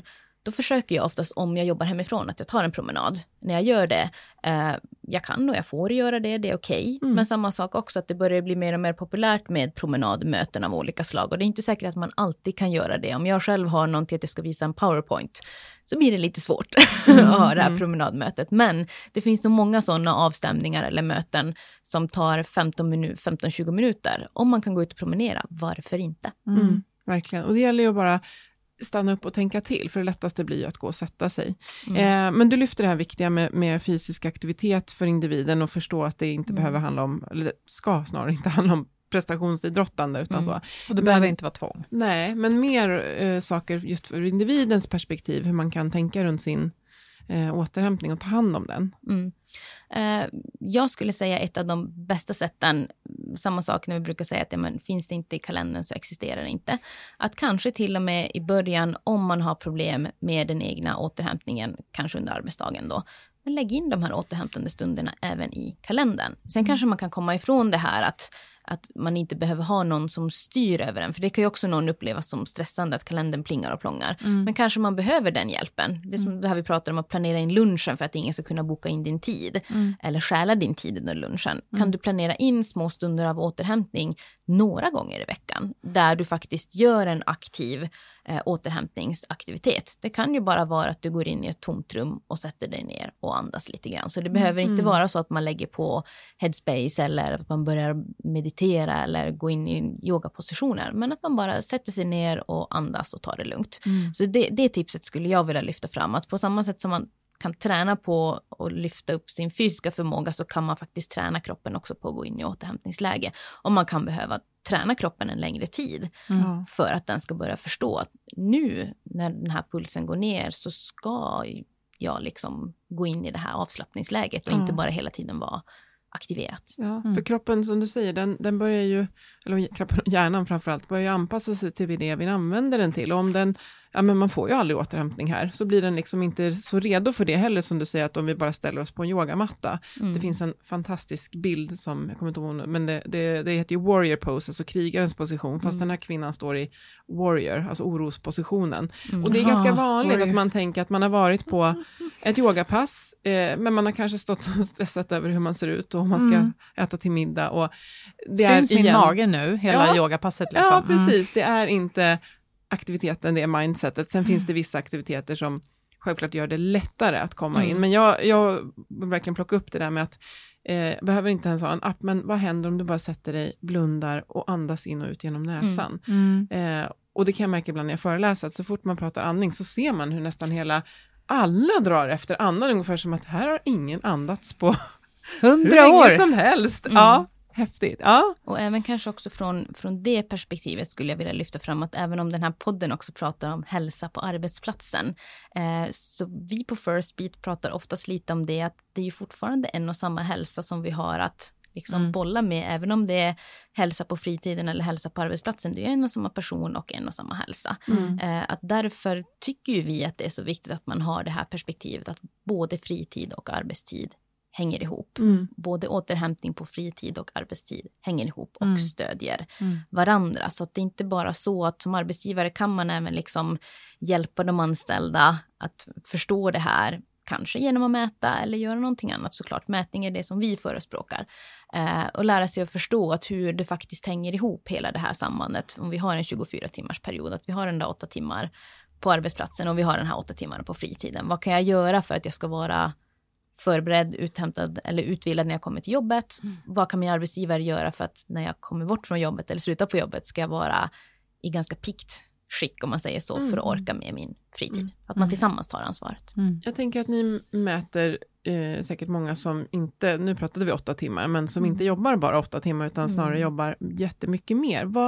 då försöker jag oftast, om jag jobbar hemifrån, att jag tar en promenad. När jag gör det, eh, jag kan och jag får göra det, det är okej. Okay. Mm. Men samma sak också, att det börjar bli mer och mer populärt med promenadmöten av olika slag. Och det är inte säkert att man alltid kan göra det. Om jag själv har någonting att jag ska visa en PowerPoint, så blir det lite svårt mm. att ha det här promenadmötet. Men det finns nog många sådana avstämningar eller möten som tar femton till tjugo minuter. Om man kan gå ut och promenera, varför inte? Mm. Mm. Verkligen. Och det gäller ju att bara stanna upp och tänka till, för det lättaste blir ju att gå och sätta sig. Mm. Eh, men du lyfter det här viktiga med, med fysisk aktivitet för individen och förstå att det inte mm. behöver handla om, eller ska snarare inte handla om prestationsidrottande utan mm. så. Och det men, behöver inte vara tvång. Nej, men mer eh, saker just för individens perspektiv, hur man kan tänka runt sin eh, återhämtning och ta hand om den. Mm. Uh, jag skulle säga ett av de bästa sätten, samma sak när vi brukar säga att ja, men, finns det inte i kalendern så existerar det inte. Att kanske till och med i början, om man har problem med den egna återhämtningen, kanske under arbetsdagen då, men lägg in de här återhämtande stunderna även i kalendern. Sen mm. kanske man kan komma ifrån det här att att man inte behöver ha någon som styr över en. För det kan ju också någon uppleva som stressande att kalendern plingar och plångar. Mm. Men kanske man behöver den hjälpen. Det är som mm. det här vi pratar om, att planera in lunchen för att ingen ska kunna boka in din tid. Mm. Eller stjäla din tid under lunchen. Mm. Kan du planera in små stunder av återhämtning några gånger i veckan. Där du faktiskt gör en aktiv eh, återhämtningsaktivitet. Det kan ju bara vara att du går in i ett tomt rum och sätter dig ner och andas lite grann. Så det behöver mm. inte vara så att man lägger på headspace eller att man börjar meditera eller gå in i yogapositioner. Men att man bara sätter sig ner och andas och tar det lugnt. Mm. Så det, det tipset skulle jag vilja lyfta fram. Att på samma sätt som man kan träna på och lyfta upp sin fysiska förmåga, så kan man faktiskt träna kroppen också på att gå in i återhämtningsläge. Och man kan behöva träna kroppen en längre tid mm. för att den ska börja förstå att nu när den här pulsen går ner så ska jag liksom gå in i det här avslappningsläget och mm. inte bara hela tiden vara aktiverat. Ja, mm. för kroppen som du säger, den, den börjar ju, eller kroppen och hjärnan framförallt, börjar anpassa sig till det vi använder den till. Och om den, ja men man får ju aldrig återhämtning här, så blir den liksom inte så redo för det heller, som du säger, att om vi bara ställer oss på en yogamatta. Mm. Det finns en fantastisk bild som, jag kommer inte ihåg, men det, det, det heter ju warrior pose, alltså krigarens position, fast mm. den här kvinnan står i warrior, alltså orospositionen. Mm. Och det är ganska vanligt warrior. Att man tänker att man har varit på ett yogapass, eh, men man har kanske stått och stressat över hur man ser ut och om man ska mm. äta till middag. Och det syns är min igen, mage nu, hela ja, yogapasset liksom. Ja, precis. Mm. Det är inte aktiviteten, det är mindsetet. Sen mm. finns det vissa aktiviteter som självklart gör det lättare att komma mm. in. Men jag, jag vill verkligen plocka upp det där med att eh, behöver inte ens ha en app, men vad händer om du bara sätter dig, blundar och andas in och ut genom näsan? Mm. Mm. Eh, och det kan jag märka ibland när jag föreläser, att så fort man pratar andning så ser man hur nästan hela alla drar efter andan, ungefär som att här har ingen andats på hundra år. Hur som helst. Mm. Ja, häftigt. Ja. Och även kanske också från, från det perspektivet skulle jag vilja lyfta fram att även om den här podden också pratar om hälsa på arbetsplatsen, eh, så vi på First Beat pratar oftast lite om det, att det är ju fortfarande en och samma hälsa som vi har att liksom mm. bolla med, även om det är hälsa på fritiden eller hälsa på arbetsplatsen. Det är en och samma person och en och samma hälsa. Mm. Eh, att därför tycker ju vi att det är så viktigt att man har det här perspektivet att både fritid och arbetstid hänger ihop. Mm. Både återhämtning på fritid och arbetstid hänger ihop och mm. stödjer mm. varandra. Så att det är inte bara så att som arbetsgivare kan man även liksom hjälpa de anställda att förstå det här. Kanske genom att mäta eller göra någonting annat, såklart. Mätning är det som vi förespråkar. Eh, och lära sig att förstå att hur det faktiskt hänger ihop hela det här sambandet. Om vi har en tjugofyra timmars period, att vi har den där åtta timmar på arbetsplatsen och vi har den här åtta timmarna på fritiden. Vad kan jag göra för att jag ska vara förberedd, uthämtad eller utvilad när jag kommer till jobbet? Mm. Vad kan min arbetsgivare göra för att när jag kommer bort från jobbet eller slutar på jobbet ska jag vara i ganska pikt skick, om man säger så, mm. för att orka med min fritid. Mm. Att man tillsammans tar ansvaret. Mm. Jag tänker att ni mäter eh, säkert många som inte, nu pratade vi åtta timmar, men som mm. inte jobbar bara åtta timmar utan snarare mm. jobbar jättemycket mer. Vad,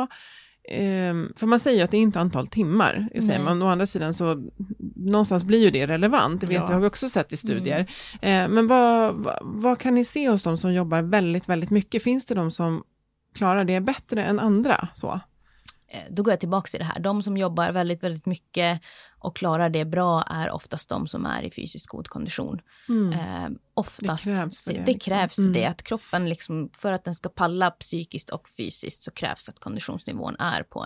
eh, för man säger att det är inte antal timmar. Säger man. Å andra sidan så någonstans blir ju det relevant. Det vet ja. jag, har vi också sett i studier. Mm. Eh, men vad, vad, vad kan ni se hos dem som jobbar väldigt, väldigt mycket? Finns det de som klarar det bättre än andra? Så? Då går jag tillbaka till det här. De som jobbar väldigt, väldigt mycket och klarar det bra är oftast de som är i fysisk god kondition. Mm. Eh, oftast, det krävs, det, det, liksom. krävs mm. det. Att kroppen, liksom, för att den ska palla psykiskt och fysiskt, så krävs att konditionsnivån är på en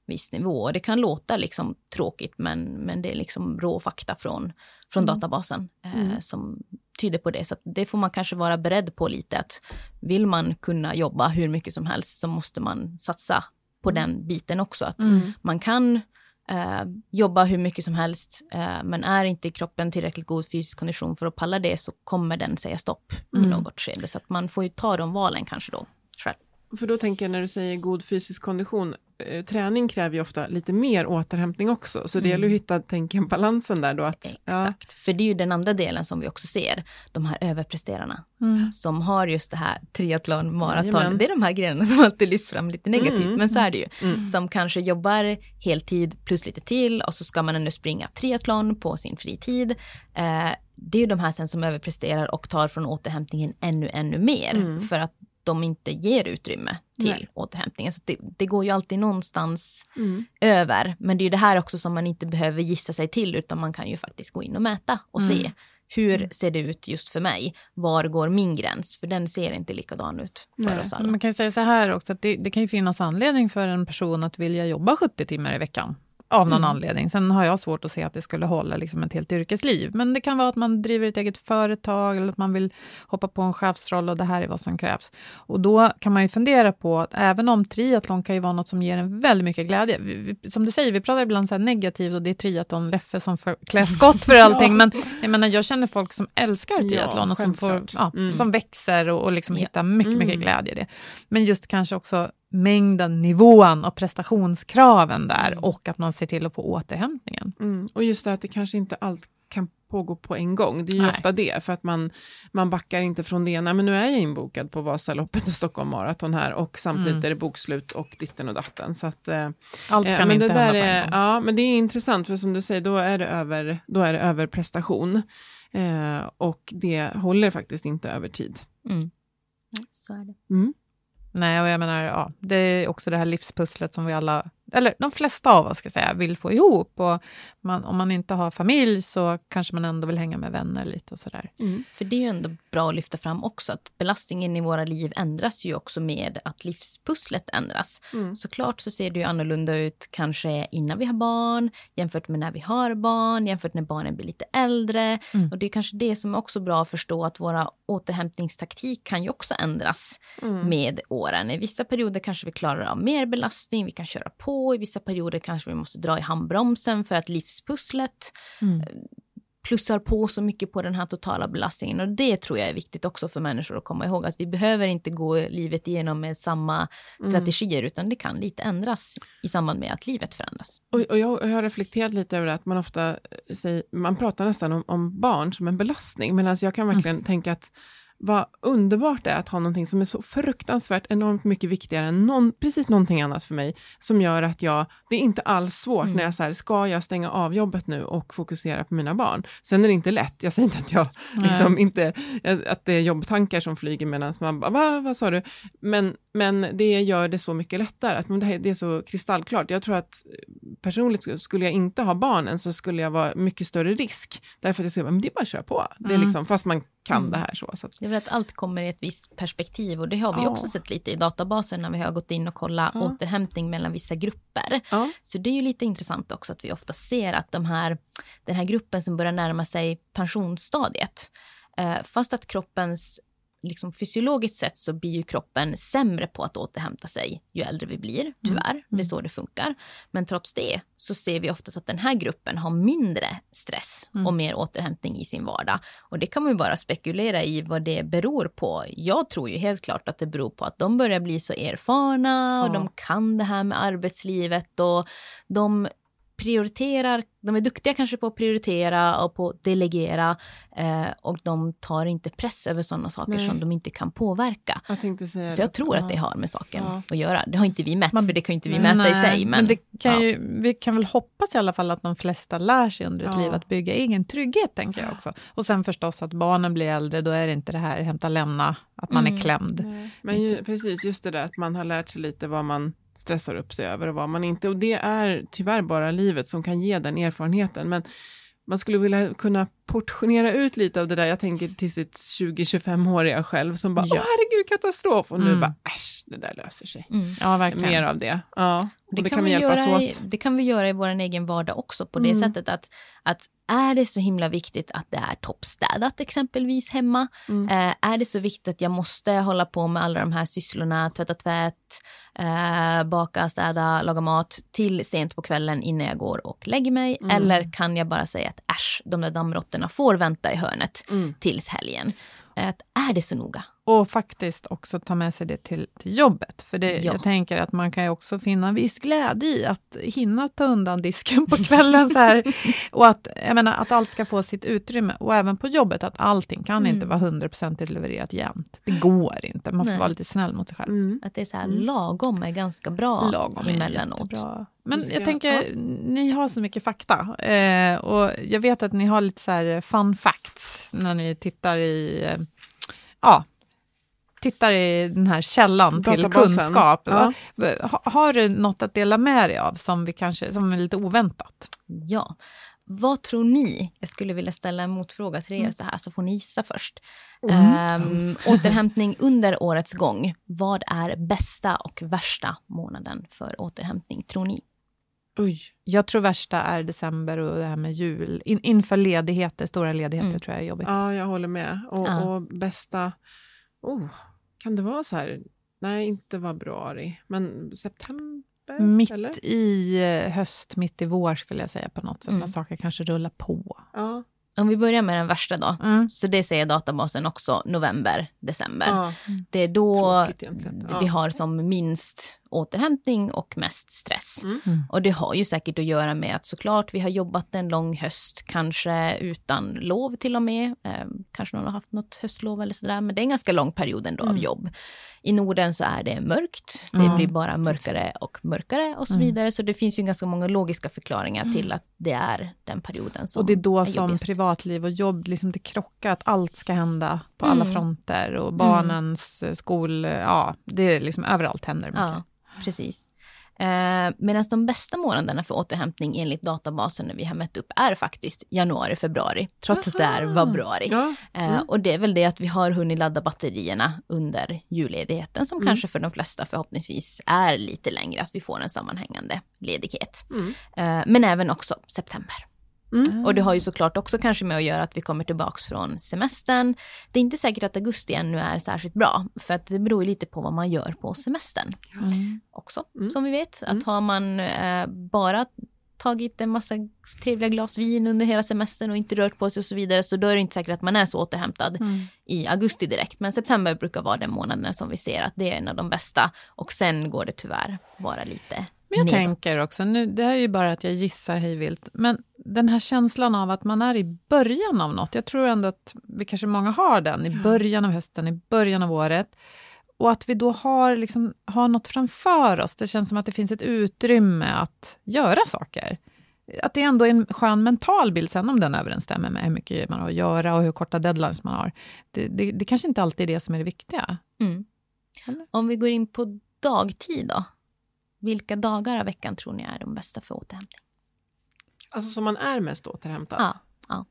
viss nivå. Och det kan låta liksom tråkigt, men, men det är liksom rå fakta från, från mm. databasen eh, mm. som tyder på det. Så att det får man kanske vara beredd på lite, att vill man kunna jobba hur mycket som helst så måste man satsa på mm. den biten också. Att mm. man kan eh, jobba hur mycket som helst, eh, men är inte kroppen tillräckligt god fysisk kondition för att palla det, så kommer den säga stopp mm. i något skede. Så att man får ju ta de valen kanske då själv. För då tänker jag, när du säger god fysisk kondition, eh, träning kräver ju ofta lite mer återhämtning också. Så det mm. gäller att hitta, tänker jag, balansen där då. Att, Exakt, ja. för det är ju den andra delen som vi också ser. De här överpresterarna mm. som har just det här triathlon, maraton. Jajamän. Det är de här grejerna som alltid lyfts fram lite negativt, mm. men så är det ju. Mm. Som kanske jobbar heltid plus lite till, och så ska man ändå springa triathlon på sin fritid. Eh, det är ju de här sen som överpresterar och tar från återhämtningen ännu, ännu mer. Mm. För att de inte ger utrymme till Nej. återhämtningen. Så det, det går ju alltid någonstans mm. över. Men det är ju det här också som man inte behöver gissa sig till, utan man kan ju faktiskt gå in och mäta och mm. se hur mm. ser det ut just för mig. Var går min gräns? För den ser inte likadan ut för Nej. oss alla. Man kan ju säga så här också, att det, det kan ju finnas anledning för en person att vilja jobba sjuttio timmar i veckan. Av någon mm. anledning. Sen har jag svårt att se att det skulle hålla liksom ett helt yrkesliv. Men det kan vara att man driver ett eget företag, eller att man vill hoppa på en chefsroll, och det här är vad som krävs. Och då kan man ju fundera på att även om triathlon kan ju vara något som ger en väldigt mycket glädje. Vi, vi, som du säger, vi pratar ibland så här negativt, och det är triathlon Leffe som för, klär skott för allting. Men jag menar, jag känner folk som älskar triathlon ja, och som, får, ja, mm. som växer och, och liksom ja. hittar mycket, mycket mm. glädje i det. Men just kanske också mängden, nivån och prestationskraven där, mm. och att man ser till att få återhämtningen. Mm. Och just det att det kanske inte allt kan pågå på en gång. Det är ju Nej. ofta det, för att man, man backar inte från det ena. Men nu är jag inbokad på Vasaloppet och Stockholm Marathon här, och samtidigt mm. är det bokslut och ditten och datten. Så att, eh, allt kan men inte det där hända är, ja, men det är intressant, för som du säger, då är det över, då är det över prestation. Eh, och det håller faktiskt inte över tid. Mm. Ja, så är det. Mm. Nej, och jag menar, ja, det är också det här livspusslet som vi alla, eller de flesta av oss ska säga, vill få ihop. Och man, om man inte har familj så kanske man ändå vill hänga med vänner lite och sådär. Mm. För det är ju ändå bra att lyfta fram också, att belastningen i våra liv ändras ju också med att livspusslet ändras. Mm. Såklart så ser det ju annorlunda ut kanske innan vi har barn, jämfört med när vi har barn, jämfört när barnen blir lite äldre. Mm. Och det är kanske det som är också bra att förstå, att våra återhämtningstaktik kan ju också ändras mm. med åren. I vissa perioder kanske vi klarar av mer belastning, vi kan köra på. I vissa perioder kanske vi måste dra i handbromsen för att livspusslet mm. plussar på så mycket på den här totala belastningen. Och det tror jag är viktigt också för människor att komma ihåg, att vi behöver inte gå livet igenom med samma strategier, mm. utan det kan lite ändras i samband med att livet förändras. Och, och jag, jag har reflekterat lite över att man ofta säger, man pratar nästan om, om barn som en belastning, men alltså jag kan verkligen mm. tänka att vad underbart det är att ha någonting som är så fruktansvärt enormt mycket viktigare än någon, precis någonting annat för mig, som gör att jag, det är inte alls svårt mm. när jag så här, ska jag stänga av jobbet nu och fokusera på mina barn. Sen är det inte lätt, jag säger inte att jag liksom inte, att det är jobbtankar som flyger medan man bara, Va, vad sa du? Men, men det gör det så mycket lättare, att det, här, det är så kristallklart. Jag tror att personligt skulle jag inte ha barnen, så skulle jag vara mycket större risk, därför att jag skulle, men det är bara att köra på. Det är liksom, fast man kan mm. det här så. så att... Det är väl att allt kommer i ett visst perspektiv, och det har vi ja. också sett lite i databasen när vi har gått in och kollat ja. återhämtning mellan vissa grupper. Ja. Så det är ju lite intressant också att vi ofta ser att de här, den här gruppen som börjar närma sig pensionsstadiet, eh, fast att kroppens liksom fysiologiskt sett så blir ju kroppen sämre på att återhämta sig ju äldre vi blir, tyvärr. Mm. Det är så det funkar. Men trots det så ser vi oftast att den här gruppen har mindre stress mm. och mer återhämtning i sin vardag. Och det kan man ju bara spekulera i vad det beror på. Jag tror ju helt klart att det beror på att de börjar bli så erfarna ja. och de kan det här med arbetslivet, och de prioriterar, de är duktiga kanske på att prioritera och på att delegera, eh, och de tar inte press över sådana saker Nej. som de inte kan påverka. Jag tänkte säga så jag det. tror ja. att det har med saken ja. att göra. Det har inte vi mätt, Man, för det kan inte vi nej, mäta i sig. Men, men det kan ja. ju, vi kan väl hoppas i alla fall att de flesta lär sig under ett ja. liv att bygga egen trygghet, tänker jag också. Och sen förstås att barnen blir äldre, då är det inte det här hämta lämna, att man mm. är klämd. Nej. Men ju, precis, just det där att man har lärt sig lite vad man stressar upp sig över och vad man inte. Och det är tyvärr bara livet som kan ge den erfarenheten. Men man skulle vilja kunna portionera ut lite av det där. Jag tänker till sitt tjugo-tjugofem-åriga själv som bara, ja. åh herregud, katastrof. Och nu mm. bara, äsch, det där löser sig. Mm. Ja, verkligen. Mer av det. Ja. Och det, det kan, kan vi hjälpas åt. I, det kan vi göra i vår egen vardag också på det mm. sättet att, att är det så himla viktigt att det är toppstädat exempelvis hemma? Mm. Eh, är det så viktigt att jag måste hålla på med alla de här sysslorna, tvätta tvätt, eh, baka, städa, laga mat till sent på kvällen innan jag går och lägger mig? Mm. Eller kan jag bara säga att äsch, de där dammråttorna får vänta i hörnet mm. tills helgen? Att är det så noga? Och faktiskt också ta med sig det till, till jobbet. För det, ja. jag tänker att man kan ju också finna viss glädje i att hinna ta undan disken på kvällen. Så här. Och att, jag menar, att allt ska få sitt utrymme. Och även på jobbet att allting kan mm. inte vara hundra procent levererat jämt. Det går inte. Man får Nej. vara lite snäll mot sig själv. Mm. Att det är så här, lagom är ganska bra lagom emellanåt. Men jag tänker, ja. ni har så mycket fakta. Eh, och jag vet att ni har lite så här fun facts när ni tittar i... Eh, ja, tittar i den här källan till Databasen. Kunskap. Ja. Ha, har du något att dela med dig av som, vi kanske, som är lite oväntat? Ja. Vad tror ni? Jag skulle vilja ställa en motfråga till er mm. så här, så får ni gissa först. Mm. Um, återhämtning under årets gång. Vad är bästa och värsta månaden för återhämtning, tror ni? Oj. Jag tror värsta är december och det här med jul. In, inför ledigheter, stora ledigheter mm. tror jag är jobbigt. Ja, jag håller med. Och, ja. och bästa... Oh, kan det vara så här? Nej, inte februari. Men september? Mitt eller? i höst, mitt i vår skulle jag säga på något sätt. Mm. När saker kanske rullar på. Ja. Om vi börjar med den värsta då. Mm. Så det säger databasen också november, december. Ja. Det är då ja. vi har som minst återhämtning och mest stress. Mm. Mm. Och det har ju säkert att göra med att såklart vi har jobbat en lång höst, kanske utan lov till och med. Eh, kanske någon har haft något höstlov eller sådär, men det är en ganska lång period ändå mm. av jobb. I Norden så är det mörkt, det mm. blir bara mörkare och mörkare och så mm. vidare. Så det finns ju ganska många logiska förklaringar mm. till att det är den perioden som Och det är då är som jobbigast. Privatliv och jobb, liksom det krockar, att allt ska hända på alla Mm. fronter. Och barnens mm. skol, ja, det är liksom överallt händer mycket. Ja, precis. Eh, medan de bästa månaderna för återhämtning enligt databasen när vi har mätt upp är faktiskt januari, februari. Trots att det är februari. Ja. Mm. Eh, och det är väl det att vi har hunnit ladda batterierna under julledigheten som Mm. kanske för de flesta förhoppningsvis är lite längre. Att vi får en sammanhängande ledighet. Mm. Eh, men även också september. Mm. Och det har ju såklart också kanske med att göra att vi kommer tillbaks från semestern. Det är inte säkert att augusti ännu är särskilt bra. För att det beror ju lite på vad man gör på semestern. Mm. Också, Mm. som vi vet. Att Mm. har man eh, bara tagit en massa trevliga glas vin under hela semestern och inte rört på sig och så vidare. Så då är det inte säkert att man är så återhämtad Mm. i augusti direkt. Men september brukar vara den månaden som vi ser att det är en av de bästa. Och sen går det tyvärr bara lite Men jag nedåt. tänker också, nu, det här är ju bara att jag gissar hejvilt, men den här känslan av att man är i början av något, jag tror ändå att vi kanske många har den, i början av hösten, i början av året, och att vi då har, liksom, har något framför oss, det känns som att det finns ett utrymme att göra saker. Att det ändå är en skön mental bild sen om den överensstämmer med hur mycket man har att göra och hur korta deadlines man har. Det, det, det kanske inte alltid är det som är det viktiga. Mm. Om vi går in på dagtid då. Vilka dagar av veckan tror ni är de bästa för återhämtning? Alltså som man är mest återhämtad. Ja, ja.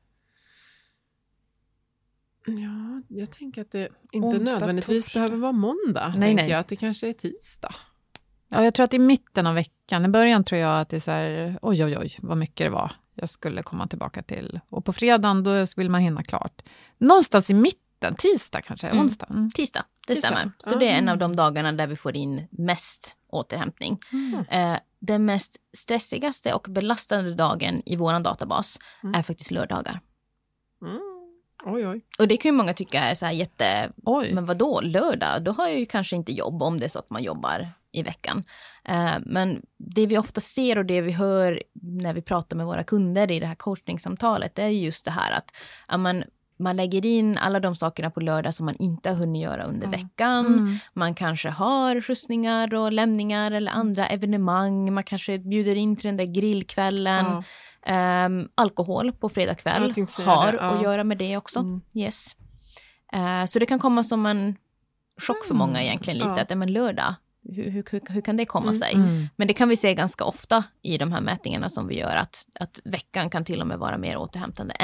Ja, jag tänker att det inte Onsdag, nödvändigtvis torsdag. behöver vara måndag. Nej, tänker nej. jag att det kanske är tisdag. Ja, jag tror att i mitten av veckan, i början tror jag att det är så här, oj oj oj, vad mycket det var jag skulle komma tillbaka till. Och på fredagen då vill man hinna klart. Någonstans i mitten, tisdag kanske, Mm. onsdag. Mm. Tisdag, det Tisdag. stämmer. Så Ah. det är en av de dagarna där vi får in mest återhämtning. Mm. Eh, den mest stressigaste och belastande dagen i vår databas Mm. är faktiskt lördagar. Mm. Oj, oj. Och det kan ju många tycka är så här jätte... Oj. Men vadå, lördag? Då har jag ju kanske inte jobb om det är så att man jobbar i veckan. Eh, men det vi ofta ser och det vi hör när vi pratar med våra kunder i det här coachningssamtalet, det är just det här att ja, man, man lägger in alla de sakerna på lördag som man inte har hunnit göra under Mm. veckan. Mm. Man kanske har skjutsningar och lämningar eller andra evenemang. Man kanske bjuder in till den där grillkvällen. Ja. Um, alkohol på fredag kväll Jag tänkte säga har det, ja. att göra med det också. Mm. Yes. Uh, så det kan komma som en chock för många egentligen lite. Ja. Att men lördag, hur, hur, hur, hur kan det komma Mm. sig? Mm. Men det kan vi se ganska ofta i de här mätningarna som vi gör. Att, att veckan kan till och med vara mer återhämtande än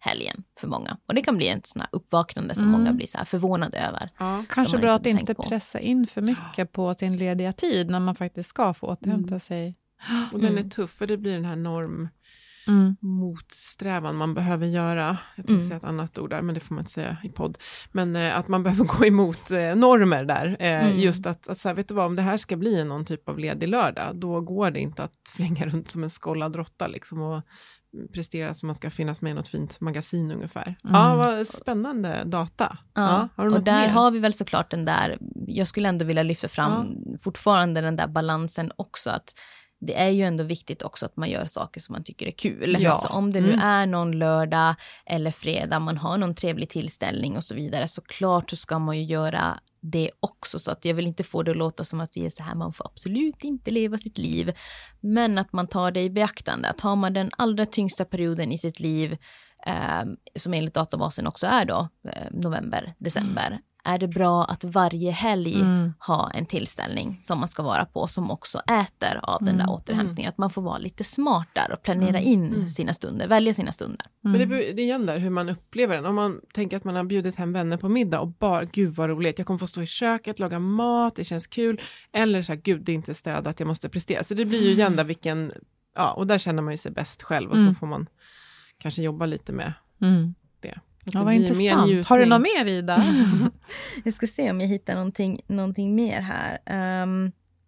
helgen för många. Och det kan bli en sån här uppvaknande som Mm. många blir så här förvånade över. Ja, kanske man bra inte att inte tänkt på. pressa in för mycket på sin lediga tid när man faktiskt ska få återhämta Mm. sig. Och den är tuff, för det blir den här norm Mm. motsträvan man behöver göra. Jag tänkte Mm. säga ett annat ord där, men det får man inte säga i podd. Men eh, att man behöver gå emot eh, normer där. Eh, Mm. Just att, att så här, vet du vad, om det här ska bli någon typ av ledig lördag, då går det inte att flänga runt som en skållad råtta liksom, och prestera som man ska finnas med i något fint magasin ungefär. Mm. Ja, vad spännande data. Ja, har du och något där mer? har vi väl såklart den där, jag skulle ändå vilja lyfta fram fortfarande den där balansen också, att det är ju ändå viktigt också att man gör saker som man tycker är kul. Ja. Alltså, om det nu Mm. är någon lördag eller fredag, man har någon trevlig tillställning och så vidare, så klart så ska man ju göra det också. Så att jag vill inte få det att låta som att vi är så här, man får absolut inte leva sitt liv. Men att man tar det i beaktande. Att har man den allra tyngsta perioden i sitt liv, eh, som enligt databasen också är då, eh, november, december, mm. är det bra att varje helg Mm. ha en tillställning som man ska vara på, som också äter av den där Mm. återhämtningen. Att man får vara lite smart där och planera Mm. in Mm. sina stunder, välja sina stunder. Men det, det är igen där hur man upplever den. Om man tänker att man har bjudit hem vänner på middag och bara, gud vad roligt, jag kommer få stå i köket, laga mat, det känns kul. Eller så här, gud det är inte städat, jag måste prestera. Så det blir ju igen där vilken, ja, och där känner man ju sig bäst själv. Och Mm. så får man kanske jobba lite med Mm. det. Ja, vad intressant. Har du något mer, Ida? Jag ska se om jag hittar någonting, någonting mer här. Um,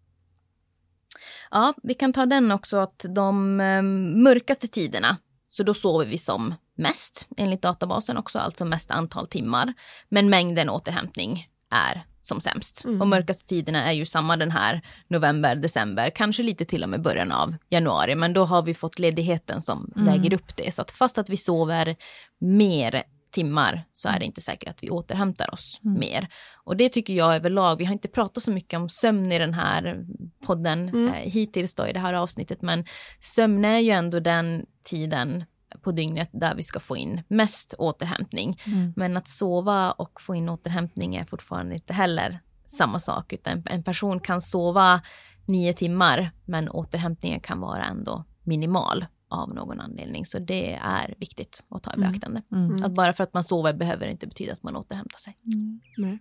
ja, vi kan ta den också, att de um, mörkaste tiderna, så då sover vi som mest enligt databasen också, alltså mest antal timmar. Men mängden återhämtning är som sämst. Mm. Och mörkaste tiderna är ju samma den här november, december, kanske lite till och med början av januari. Men då har vi fått ledigheten som Mm. väger upp det. Så att fast att vi sover mer timmar, så är det inte säkert att vi återhämtar oss Mm. mer. Och det tycker jag överlag, vi har inte pratat så mycket om sömn i den här podden Mm. eh, hittills då i det här avsnittet, men sömn är ju ändå den tiden på dygnet där vi ska få in mest återhämtning. Mm. Men att sova och få in återhämtning är fortfarande inte heller samma sak, utan en person kan sova nio timmar, men återhämtningen kan vara ändå minimal av någon anledning. Så det är viktigt att ta i Mm. beaktande. Mm. Att bara för att man sover behöver det inte betyda att man återhämtar sig. Mm. Nej.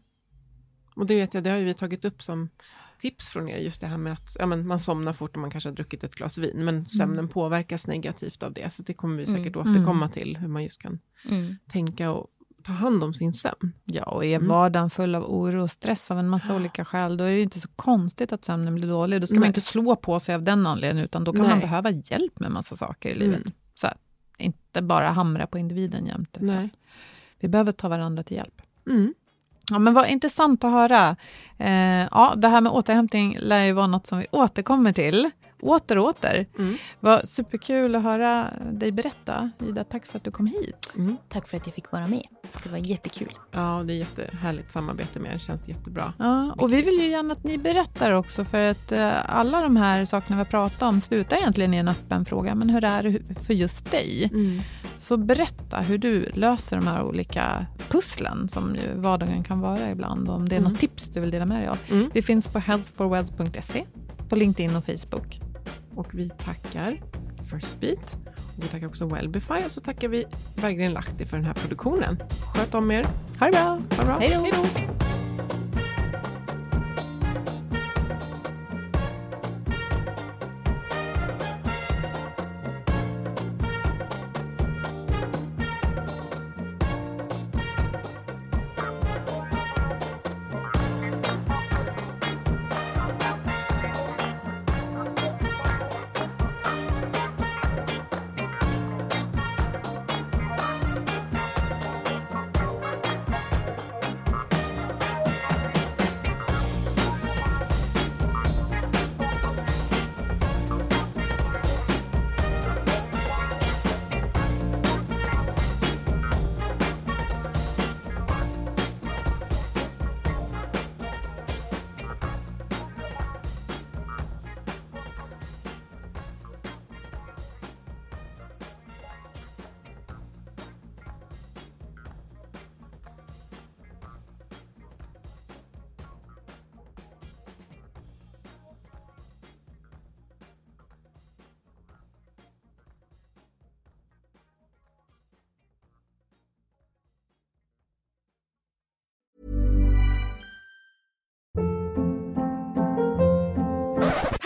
Och det vet jag, det har ju vi tagit upp som tips från er, just det här med att ja, men man somnar fort och man kanske har druckit ett glas vin, men sömnen mm. påverkas negativt av det, så det kommer vi säkert Mm. återkomma till, hur man just kan Mm. tänka och ta hand om sin sömn. Ja, och är Mm. vardagen full av oro och stress av en massa olika skäl, då är det inte så konstigt att sömnen blir dålig. Då ska Nej. man inte slå på sig av den anledningen, utan då kan Nej. man behöva hjälp med massa saker i livet. Mm. Så här, inte bara hamra på individen jämt, utan Nej. vi behöver ta varandra till hjälp. Mm. Ja, men vad intressant att höra. Eh, ja, det här med återhämtning lär ju vara något som vi återkommer till. Åter och åter. Mm. Vad superkul att höra dig berätta. Ida, tack för att du kom hit. Mm. Tack för att jag fick vara med. Det var jättekul. Ja, det är jättehärligt samarbete med er, det känns jättebra. Ja, och vi vill ju gärna att ni berättar också, för att eh, alla de här sakerna vi har pratat om slutar egentligen i en öppen fråga. Men hur är det för just dig? Mm. Så berätta hur du löser de här olika pusslen som ju vardagen kan vara ibland. Om det är Mm. något tips du vill dela med dig av. Mm. Vi finns på health for wealth punkt se, på LinkedIn och Facebook. Och vi tackar Firstbeat. Och vi tackar också Wellbify, och så tackar vi Berggren Lahti för den här produktionen. Sköt om er. Ha det bra! Ha det bra. Hej då! Hej då.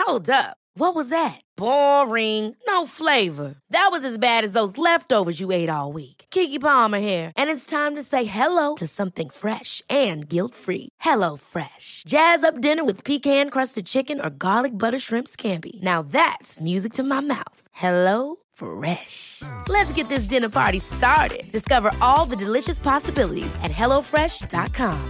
Hold up. What was that? Boring. No flavor. That was as bad as those leftovers you ate all week. Keke Palmer here, and it's time to say hello to something fresh and guilt-free. Hello Fresh. Jazz up dinner with pecan-crusted chicken or garlic butter shrimp scampi. Now that's music to my mouth. Hello Fresh. Let's get this dinner party started. Discover all the delicious possibilities at hello fresh dot com.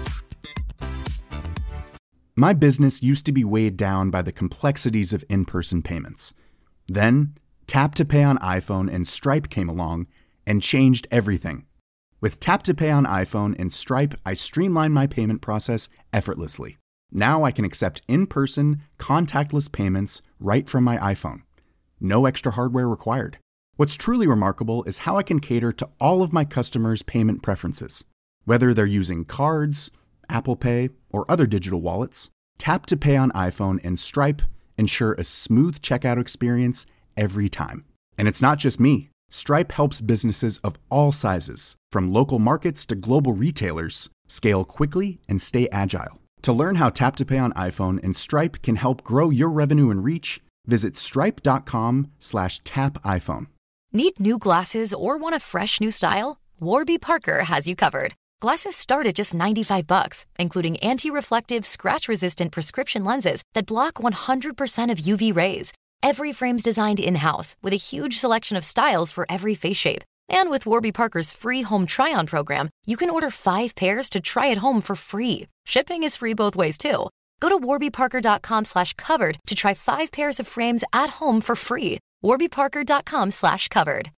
My business used to be weighed down by the complexities of in-person payments. Then, Tap to Pay on iPhone and Stripe came along and changed everything. With Tap to Pay on iPhone and Stripe, I streamlined my payment process effortlessly. Now I can accept in-person, contactless payments right from my iPhone. No extra hardware required. What's truly remarkable is how I can cater to all of my customers' payment preferences. Whether they're using cards, Apple Pay, or other digital wallets, Tap to Pay on iPhone and Stripe ensure a smooth checkout experience every time. And it's not just me. Stripe helps businesses of all sizes, from local markets to global retailers, scale quickly and stay agile. To learn how Tap to Pay on iPhone and Stripe can help grow your revenue and reach, visit stripe.com slash tap iPhone. Need new glasses or want a fresh new style? Warby Parker has you covered. Glasses start at just ninety-five bucks, including anti-reflective, scratch-resistant prescription lenses that block one hundred percent of U V rays. Every frame's designed in-house with a huge selection of styles for every face shape. And with Warby Parker's free home try-on program, you can order five pairs to try at home for free. Shipping is free both ways, too. Go to warbyparker.com slash covered to try five pairs of frames at home for free. warbyparker.com slash covered.